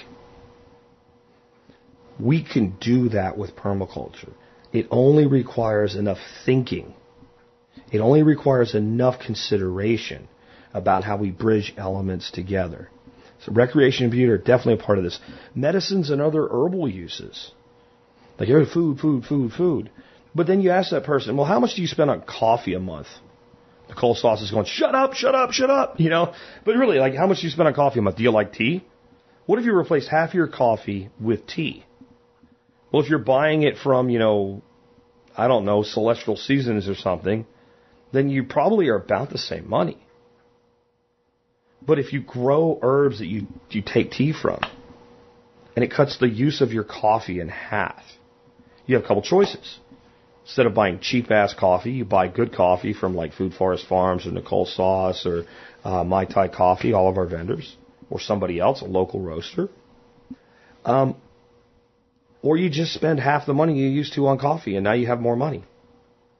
We can do that with permaculture. It only requires enough thinking. It only requires enough consideration about how we bridge elements together. So recreation and beauty are definitely a part of this. Medicines and other herbal uses. Like, you're food, food, food, food. But then you ask that person, well, how much do you spend on coffee a month? Nicole Sauce is going, shut up, shut up, shut up, you know. But really, like, how much do you spend on coffee a month? Do you like tea? What if you replace half your coffee with tea? Well, if you're buying it from, you know, I don't know, Celestial Seasons or something, then you probably are about the same money. But if you grow herbs that you, you take tea from, and it cuts the use of your coffee in half, you have a couple choices. Instead of buying cheap-ass coffee, you buy good coffee from like Food Forest Farms or Nicole Sauce or uh, Mai Tai Coffee, all of our vendors, or somebody else, a local roaster. Um, or you just spend half the money you used to on coffee, and now you have more money.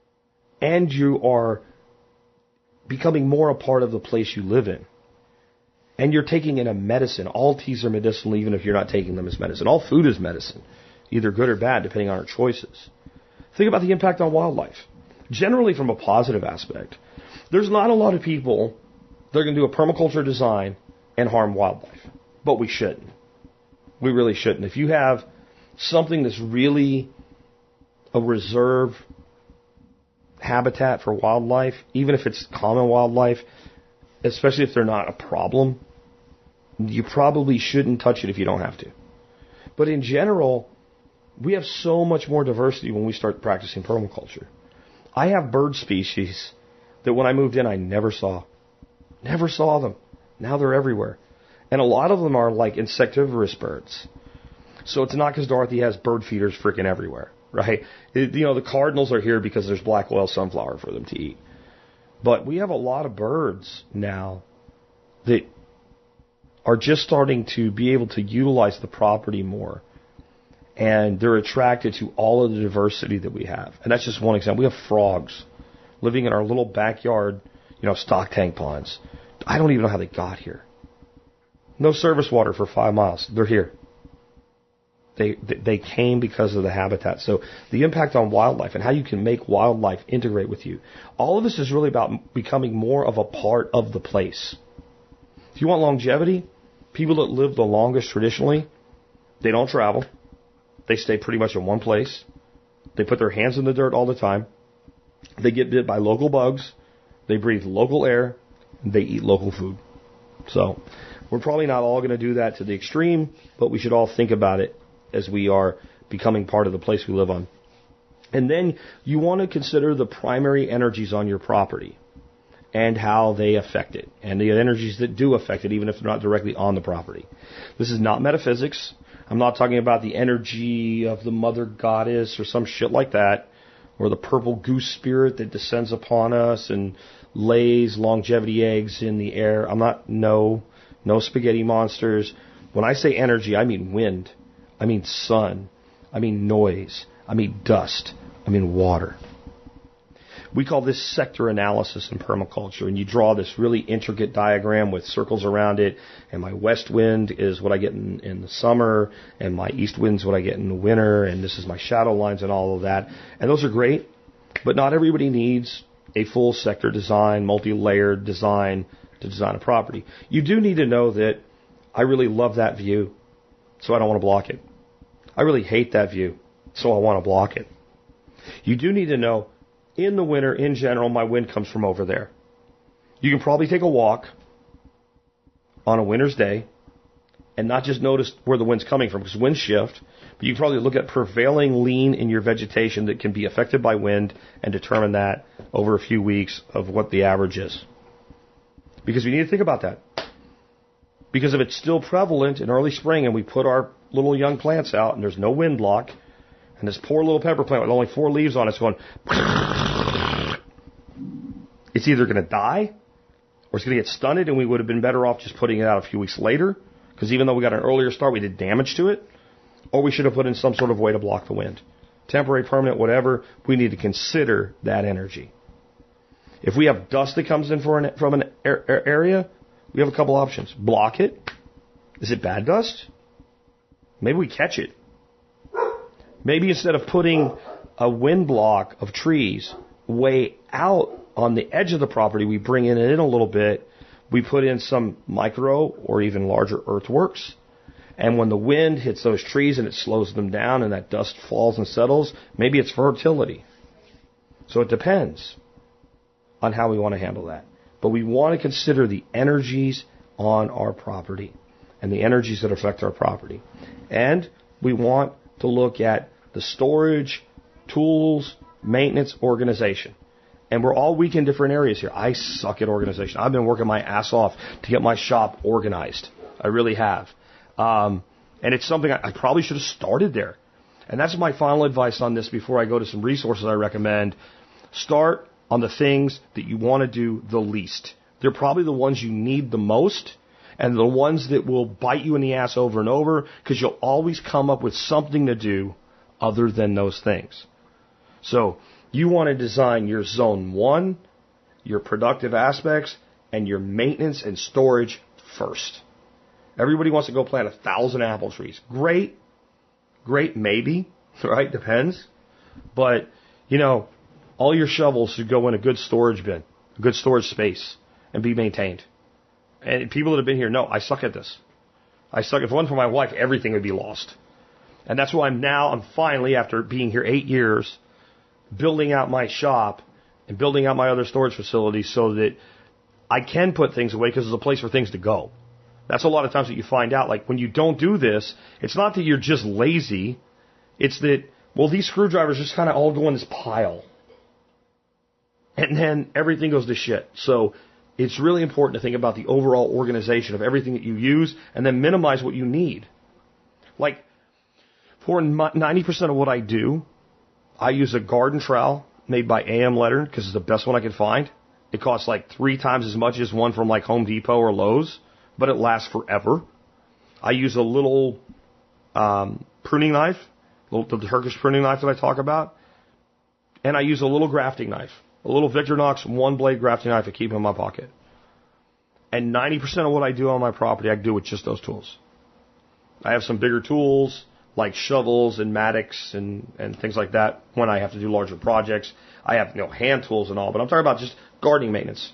and you are becoming more a part of the place you live in. And you're taking in a medicine. All teas are medicinal, even if you're not taking them as medicine. All food is medicine, either good or bad, depending on our choices. Think about the impact on wildlife. Generally, from a positive aspect, there's not a lot of people that are going to do a permaculture design and harm wildlife. But we shouldn't. We really shouldn't. If you have something that's really a reserve habitat for wildlife, even if it's common wildlife, especially if they're not a problem, you probably shouldn't touch it if you don't have to. But in general, we have so much more diversity when we start practicing permaculture. I have bird species that when I moved in, I never saw. Never saw them. Now they're everywhere. And a lot of them are like insectivorous birds. So it's not because Dorothy has bird feeders freaking everywhere, right? It, you know, the cardinals are here because there's black oil sunflower for them to eat. But we have a lot of birds now that are just starting to be able to utilize the property more. And they're attracted to all of the diversity that we have. And that's just one example. We have frogs living in our little backyard, you know, stock tank ponds. I don't even know how they got here. No service water for five miles. They're here. They they came because of the habitat. So the impact on wildlife and how you can make wildlife integrate with you. All of this is really about becoming more of a part of the place. If you want longevity, people that live the longest traditionally, they don't travel. They stay pretty much in one place. They put their hands in the dirt all the time. They get bit by local bugs. They breathe local air. They eat local food. So we're probably not all going to do that to the extreme, but we should all think about it as we are becoming part of the place we live on. And then you want to consider the primary energies on your property and how they affect it, and the energies that do affect it, even if they're not directly on the property. This is not metaphysics. I'm not talking about the energy of the mother goddess or some shit like that, or the purple goose spirit that descends upon us and lays longevity eggs in the air. I'm not, no, no spaghetti monsters. When I say energy, I mean wind. I mean sun. I mean noise. I mean dust. I mean water. We call this sector analysis in permaculture, and you draw this really intricate diagram with circles around it, and my west wind is what I get in, in the summer, and my east wind is what I get in the winter, and this is my shadow lines and all of that. And those are great, but not everybody needs a full sector design, multi-layered design to design a property. You do need to know that I really love that view, so I don't want to block it. I really hate that view, so I want to block it. You do need to know, in the winter, in general, my wind comes from over there. You can probably take a walk on a winter's day and not just notice where the wind's coming from, because winds shift, but you can probably look at prevailing lean in your vegetation that can be affected by wind and determine that over a few weeks of what the average is. Because we need to think about that. Because if it's still prevalent in early spring and we put our little young plants out and there's no wind block, and this poor little pepper plant with only four leaves on it's going, it's either going to die or it's going to get stunted, and we would have been better off just putting it out a few weeks later, because even though we got an earlier start, we did damage to it, or we should have put in some sort of way to block the wind. Temporary, permanent, whatever, we need to consider that energy. If we have dust that comes in for an, from an area, we have a couple options. Block it. Is it bad dust? Maybe we catch it. Maybe instead of putting a wind block of trees way out on the edge of the property, we bring it in a little bit. We put in some micro or even larger earthworks. And when the wind hits those trees and it slows them down and that dust falls and settles, maybe it's fertility. So it depends on how we want to handle that. But we want to consider the energies on our property and the energies that affect our property. And we want to look at the storage, tools, maintenance, organization. And we're all weak in different areas here. I suck at organization. I've been working my ass off to get my shop organized. I really have. Um, and it's something I, I probably should have started there. And that's my final advice on this before I go to some resources I recommend. Start on the things that you want to do the least. They're probably the ones you need the most, and the ones that will bite you in the ass over and over, because you'll always come up with something to do other than those things. So You want to design your zone one, your productive aspects, and your maintenance and storage first. Everybody wants to go plant a thousand apple trees. Great. Great, maybe. Right? Depends. But, you know, all your shovels should go in a good storage bin, a good storage space, and be maintained. And people that have been here know I suck at this. I suck. If it wasn't for my wife, everything would be lost. And that's why I'm now, I'm finally, after being here eight years, building out my shop and building out my other storage facilities so that I can put things away because there's a place for things to go. That's a lot of times that you find out. Like when you don't do this, it's not that you're just lazy. It's that, well, these screwdrivers just kind of all go in this pile. And then everything goes to shit. So it's really important to think about the overall organization of everything that you use and then minimize what you need. Like for ninety percent of what I do, I use a garden trowel made by A M Leonard because it's the best one I could find. It costs like three times as much as one from like Home Depot or Lowe's, but it lasts forever. I use a little um, pruning knife, little, the Turkish pruning knife that I talk about, and I use a little grafting knife, a little Victorinox one-blade grafting knife I keep in my pocket. And ninety percent of what I do on my property, I do with just those tools. I have some bigger tools like shovels and mattocks and, and things like that when I have to do larger projects. I have, you know, hand tools and all, but I'm talking about just gardening maintenance.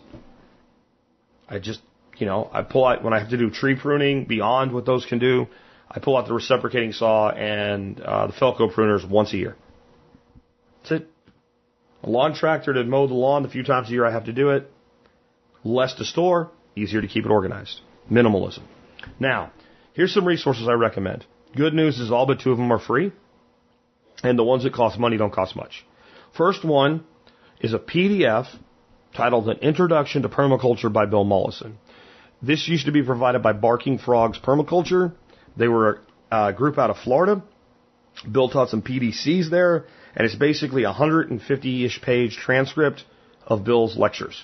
I just, you know, I pull out, when I have to do tree pruning beyond what those can do, I pull out the reciprocating saw and uh, the Felco pruners once a year. That's it. A lawn tractor to mow the lawn the few times a year I have to do it. Less to store, easier to keep it organized. Minimalism. Now, here's some resources I recommend. Good news is all but two of them are free, and the ones that cost money don't cost much. First one is a P D F titled An Introduction to Permaculture by Bill Mollison. This used to be provided by Barking Frogs Permaculture. They were a group out of Florida, built out some P D Cs there, and it's basically a one hundred fifty-ish page transcript of Bill's lectures.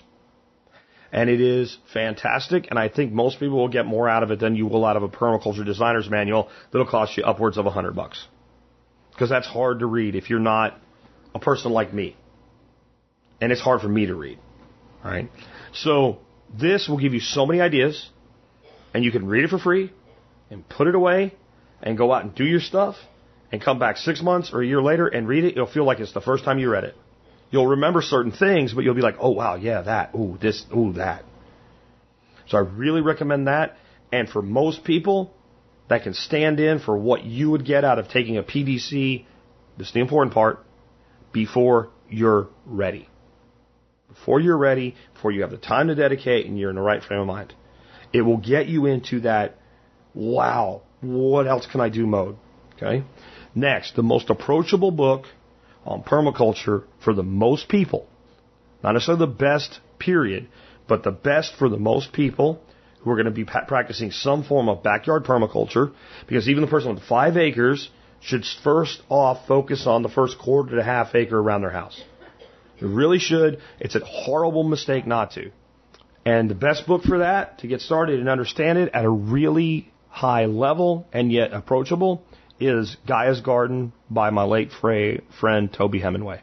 And it is fantastic, and I think most people will get more out of it than you will out of a permaculture designer's manual that'll cost you upwards of a hundred bucks. Because that's hard to read if you're not a person like me. And it's hard for me to read. All right? So this will give you so many ideas, and you can read it for free, and put it away, and go out and do your stuff, and come back six months or a year later and read it. You'll feel like it's the first time you read it. You'll remember certain things, but you'll be like, oh, wow, yeah, that, ooh, this, ooh, that. So I really recommend that. And for most people, that can stand in for what you would get out of taking a P D C, this is the important part, before you're ready. Before you're ready, before you have the time to dedicate and you're in the right frame of mind. It will get you into that, wow, what else can I do mode. Okay? Next, the most approachable book on permaculture for the most people. Not necessarily the best, period, but the best for the most people who are going to be pa- practicing some form of backyard permaculture, because even the person with five acres should first off focus on the first quarter to half acre around their house. It really should. It's a horrible mistake not to. And the best book for that, to get started and understand it at a really high level and yet approachable, is Gaia's Garden by my late fra- friend Toby Hemingway.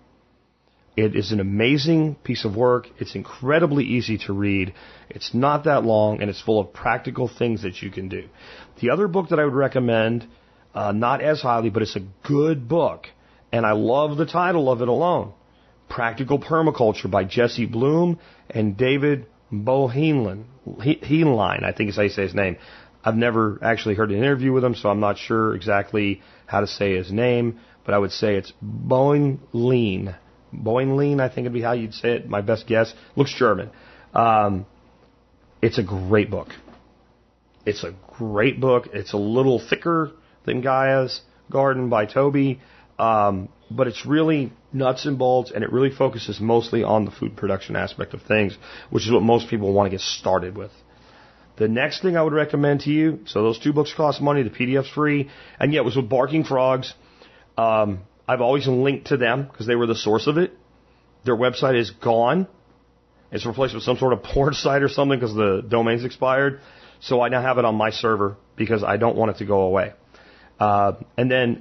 It is an amazing piece of work. It's incredibly easy to read. It's not that long, and it's full of practical things that you can do. The other book that I would recommend, uh, not as highly, but it's a good book, and I love the title of it alone, Practical Permaculture by Jesse Bloom and David Boheinlein. Heinlein, I think is how you say his name. I've never actually heard an interview with him, so I'm not sure exactly how to say his name, but I would say it's Boheinlein. Boheinlein, I think would be how you'd say it, my best guess. Looks German. Um, it's a great book. It's a great book. It's a little thicker than Gaia's Garden by Toby, um, but it's really nuts and bolts, and it really focuses mostly on the food production aspect of things, which is what most people want to get started with. The next thing I would recommend to you, so those two books cost money, the P D F's free, and yet it was with Barking Frogs. Um, I've always linked to them because they were the source of it. Their website is gone. It's replaced with some sort of porn site or something because the domain's expired. So I now have it on my server because I don't want it to go away. Uh, and then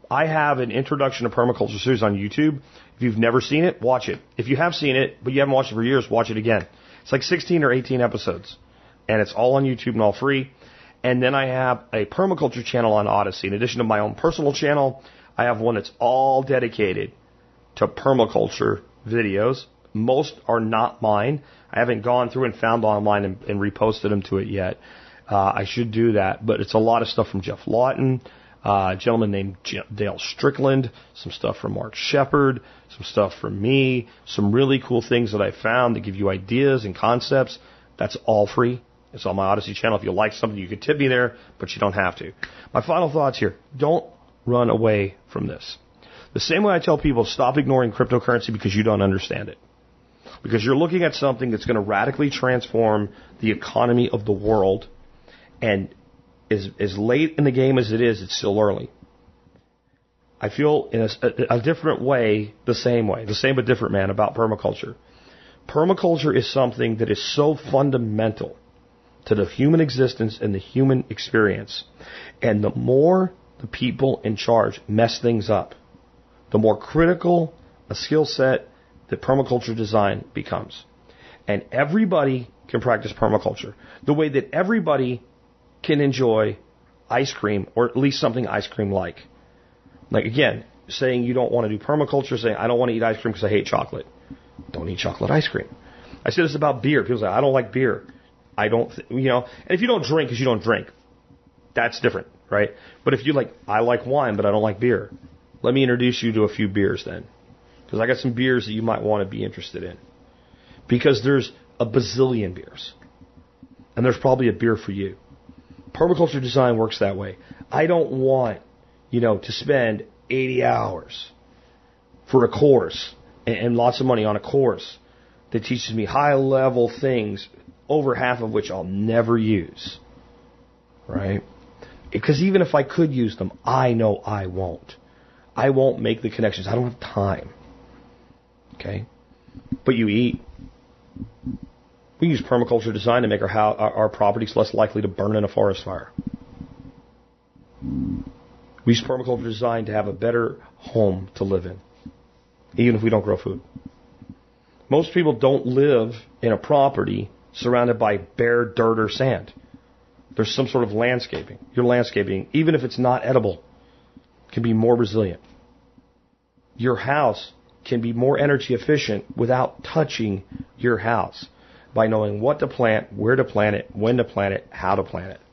I have an introduction to permaculture series on YouTube. If you've never seen it, watch it. If you have seen it, but you haven't watched it for years, watch it again. It's like sixteen or eighteen episodes. And it's all on YouTube and all free. And then I have a permaculture channel on Odyssey. In addition to my own personal channel, I have one that's all dedicated to permaculture videos. Most are not mine. I haven't gone through and found online and, and reposted them to it yet. Uh, I should do that. But it's a lot of stuff from Jeff Lawton, uh, a gentleman named J- Dale Strickland, some stuff from Mark Shepard, some stuff from me, some really cool things that I found that give you ideas and concepts. That's all free. It's on my Odyssey channel. If you like something, you can tip me there, but you don't have to. My final thoughts here. Don't run away from this. The same way I tell people, stop ignoring cryptocurrency because you don't understand it. Because you're looking at something that's going to radically transform the economy of the world. And as, as late in the game as it is, it's still early. I feel in a, a, a different way, the same way, the same but different, man, about permaculture. Permaculture is something that is so fundamental to the human existence and the human experience. And the more the people in charge mess things up, the more critical a skill set that permaculture design becomes. And everybody can practice permaculture. The way that everybody can enjoy ice cream, or at least something ice cream like. Like, again, saying you don't want to do permaculture, saying I don't want to eat ice cream because I hate chocolate. Don't eat chocolate ice cream. I say this about beer. People say, I don't like beer. I don't, th- you know, and if you don't drink because you don't drink, that's different, right? But if you like, I like wine, but I don't like beer. Let me introduce you to a few beers then. Because I got some beers that you might want to be interested in. Because there's a bazillion beers. And there's probably a beer for you. Permaculture design works that way. I don't want, you know, to spend eighty hours for a course and, and lots of money on a course that teaches me high-level things, over half of which I'll never use. Right? Because even if I could use them, I know I won't. I won't make the connections. I don't have time. Okay? But you eat. We use permaculture design to make our, house, our, our properties less likely to burn in a forest fire. We use permaculture design to have a better home to live in, even if we don't grow food. Most people don't live in a property surrounded by bare dirt or sand. There's some sort of landscaping. Your landscaping, even if it's not edible, can be more resilient. Your house can be more energy efficient without touching your house by knowing what to plant, where to plant it, when to plant it, how to plant it.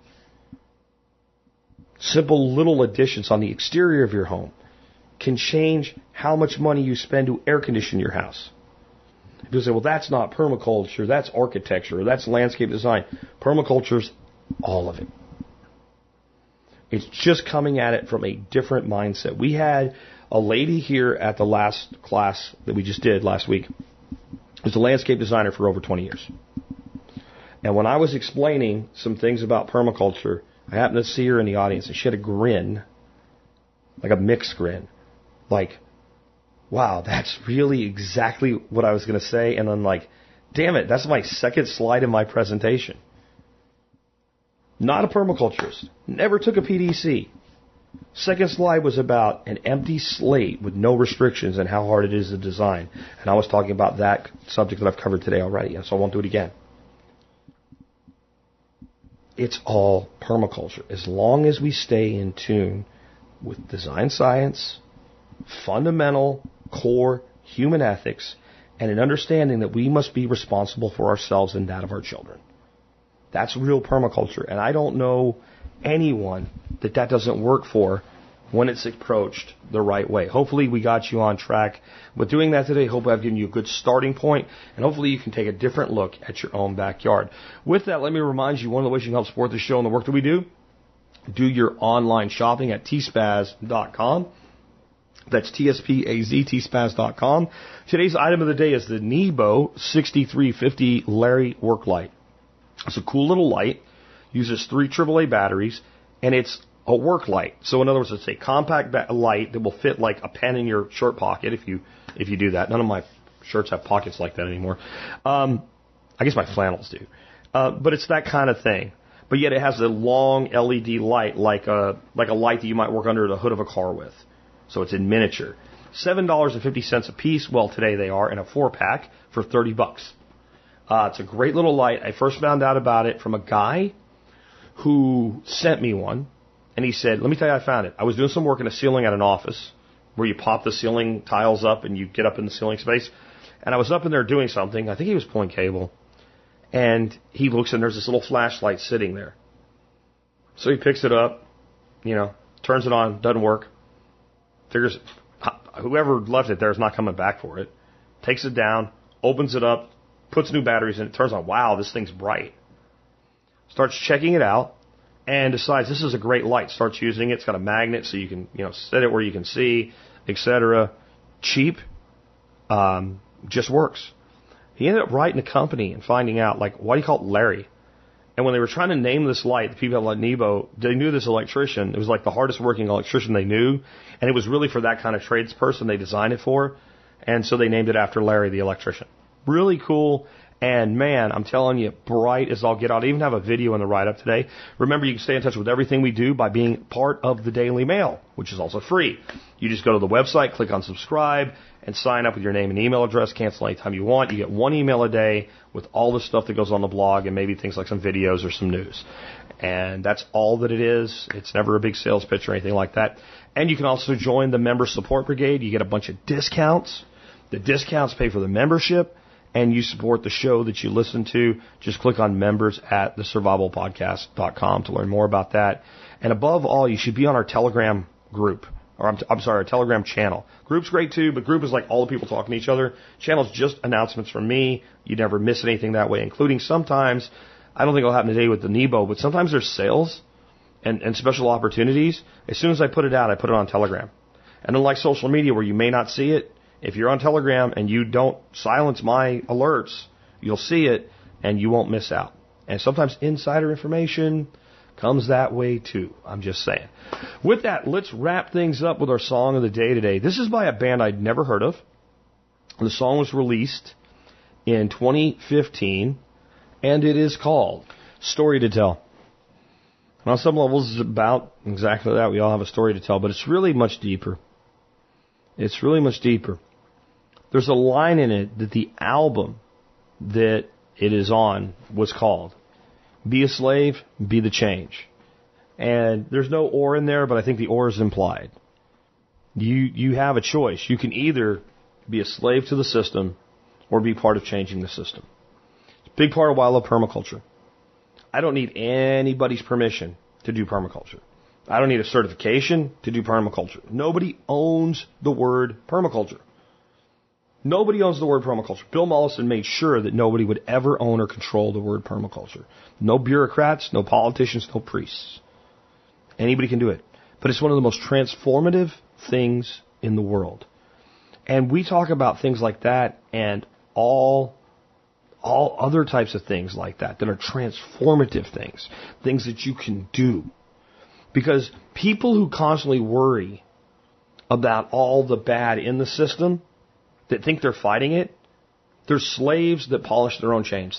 Simple little additions on the exterior of your home can change how much money you spend to air condition your house. People say, well, that's not permaculture, that's architecture, or that's landscape design. Permaculture's all of it. It's just coming at it from a different mindset. We had a lady here at the last class that we just did last week. Was a landscape designer for over twenty years. And when I was explaining some things about permaculture, I happened to see her in the audience, and she had a grin, like a mixed grin, like, wow, that's really exactly what I was going to say. And then like, damn it, that's my second slide in my presentation. Not a permaculturist. Never took a P D C. Second slide was about an empty slate with no restrictions and how hard it is to design. And I was talking about that subject that I've covered today already, and so I won't do it again. It's all permaculture. As long as we stay in tune with design science, fundamental, core human ethics, and an understanding that we must be responsible for ourselves and that of our children. That's real permaculture. And I don't know anyone that that doesn't work for when it's approached the right way. Hopefully we got you on track with doing that today. Hope I've given you a good starting point, and hopefully you can take a different look at your own backyard. With that, let me remind you, one of the ways you can help support the show and the work that we do, do your online shopping at T spaz dot com. That's T S P A Z, T spaz dot com. Today's item of the day is the Nebo sixty-three fifty Larry Work Light. It's a cool little light, uses three triple A batteries, and it's a work light. So in other words, it's a compact ba- light that will fit like a pen in your shirt pocket if you if you do that. None of my shirts have pockets like that anymore. Um, I guess my flannels do. Uh, but it's that kind of thing. But yet it has a long L E D light like a like a light that you might work under the hood of a car with. So it's in miniature. seven dollars and fifty cents a piece. Well, today they are in a four pack for thirty bucks. Uh, it's a great little light. I first found out about it from a guy who sent me one. And he said, let me tell you how I found it. I was doing some work in a ceiling at an office where you pop the ceiling tiles up and you get up in the ceiling space. And I was up in there doing something. I think he was pulling cable. And he looks and there's this little flashlight sitting there. So he picks it up, you know, turns it on, doesn't work. Figures whoever left it there is not coming back for it. Takes it down, opens it up, puts new batteries in it, turns on, wow, this thing's bright. Starts checking it out. And decides this is a great light. Starts using it. It's got a magnet so you can, you know, set it where you can see, et cetera. Cheap, um, just works. He ended up writing a company and finding out, like, why do you call it Larry? And when they were trying to name this light, the people at Nebo, they knew this electrician. It was like the hardest working electrician they knew. And it was really for that kind of tradesperson they designed it for. And so they named it after Larry the electrician. Really cool. And man, I'm telling you, bright as all get out. I even have a video in the write-up today. Remember, you can stay in touch with everything we do by being part of the Daily Mail, which is also free. You just go to the website, click on subscribe, and sign up with your name and email address. Cancel anytime you want. You get one email a day with all the stuff that goes on the blog and maybe things like some videos or some news. And that's all that it is. It's never a big sales pitch or anything like that. And you can also join the Member Support Brigade. You get a bunch of discounts. The discounts pay for the membership. And you support the show that you listen to. Just click on members at the survival podcast dot com to learn more about that. And above all, you should be on our Telegram group. Or I'm, t- I'm sorry, our Telegram channel. Group's great too, but group is like all the people talking to each other. Channel's just announcements from me. You never miss anything that way, including sometimes, I don't think it'll happen today with the Nebo, but sometimes there's sales and, and special opportunities. As soon as I put it out, I put it on Telegram. And unlike social media where you may not see it, if you're on Telegram and you don't silence my alerts, you'll see it and you won't miss out. And sometimes insider information comes that way too. I'm just saying. With that, let's wrap things up with our song of the day today. This is by a band I'd never heard of. The song was released in twenty fifteen and it is called Story to Tell. And on some levels it's about exactly that. We all have a story to tell, but it's really much deeper. It's really much deeper. There's a line in it that the album that it is on was called Be a Slave, Be the Change. And there's no or in there, but I think the or is implied. You you have a choice. You can either be a slave to the system or be part of changing the system. It's a big part of why I love permaculture. I don't need anybody's permission to do permaculture. I don't need a certification to do permaculture. Nobody owns the word permaculture. Nobody owns the word permaculture. Bill Mollison made sure that nobody would ever own or control the word permaculture. No bureaucrats, no politicians, no priests. Anybody can do it. But it's one of the most transformative things in the world. And we talk about things like that and all, all other types of things like that that are transformative things. Things that you can do. Because people who constantly worry about all the bad in the system, that think they're fighting it, they're slaves that polish their own chains.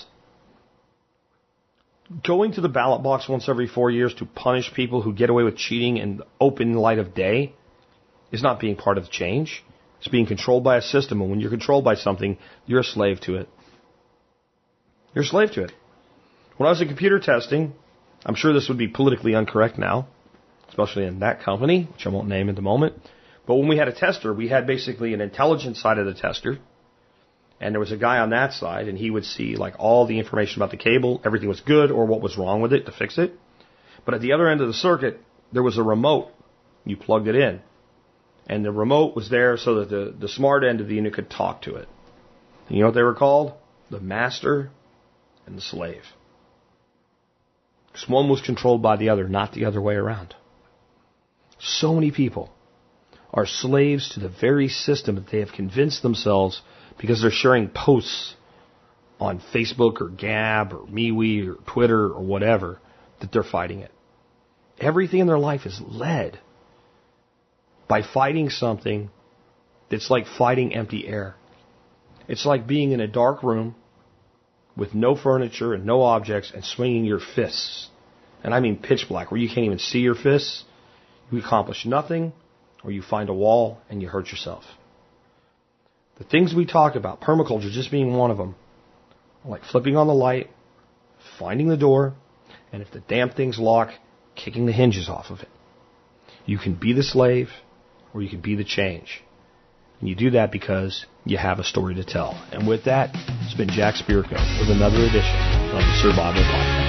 Going to the ballot box once every four years to punish people who get away with cheating in the open light of day is not being part of the change. It's being controlled by a system, and when you're controlled by something, you're a slave to it. You're a slave to it. When I was in computer testing, I'm sure this would be politically incorrect now, especially in that company, which I won't name at the moment. But when we had a tester, we had basically an intelligence side of the tester, and there was a guy on that side, and he would see like all the information about the cable, everything was good or what was wrong with it to fix it. But at the other end of the circuit, there was a remote. You plugged it in, and the remote was there so that the, the smart end of the unit could talk to it. And you know what they were called? The master and the slave. Because one was controlled by the other, not the other way around. So many people are slaves to the very system that they have convinced themselves because they're sharing posts on Facebook or Gab or MeWe or Twitter or whatever that they're fighting it. Everything in their life is led by fighting something that's like fighting empty air. It's like being in a dark room with no furniture and no objects and swinging your fists. And I mean pitch black, where you can't even see your fists. You accomplish nothing. or you find a wall and you hurt yourself. The things we talk about, permaculture just being one of them, like flipping on the light, finding the door, and if the damn thing's locked, kicking the hinges off of it. You can be the slave, or you can be the change. And you do that because you have a story to tell. And with that, it's been Jack Spirko with another edition of the Survival Podcast.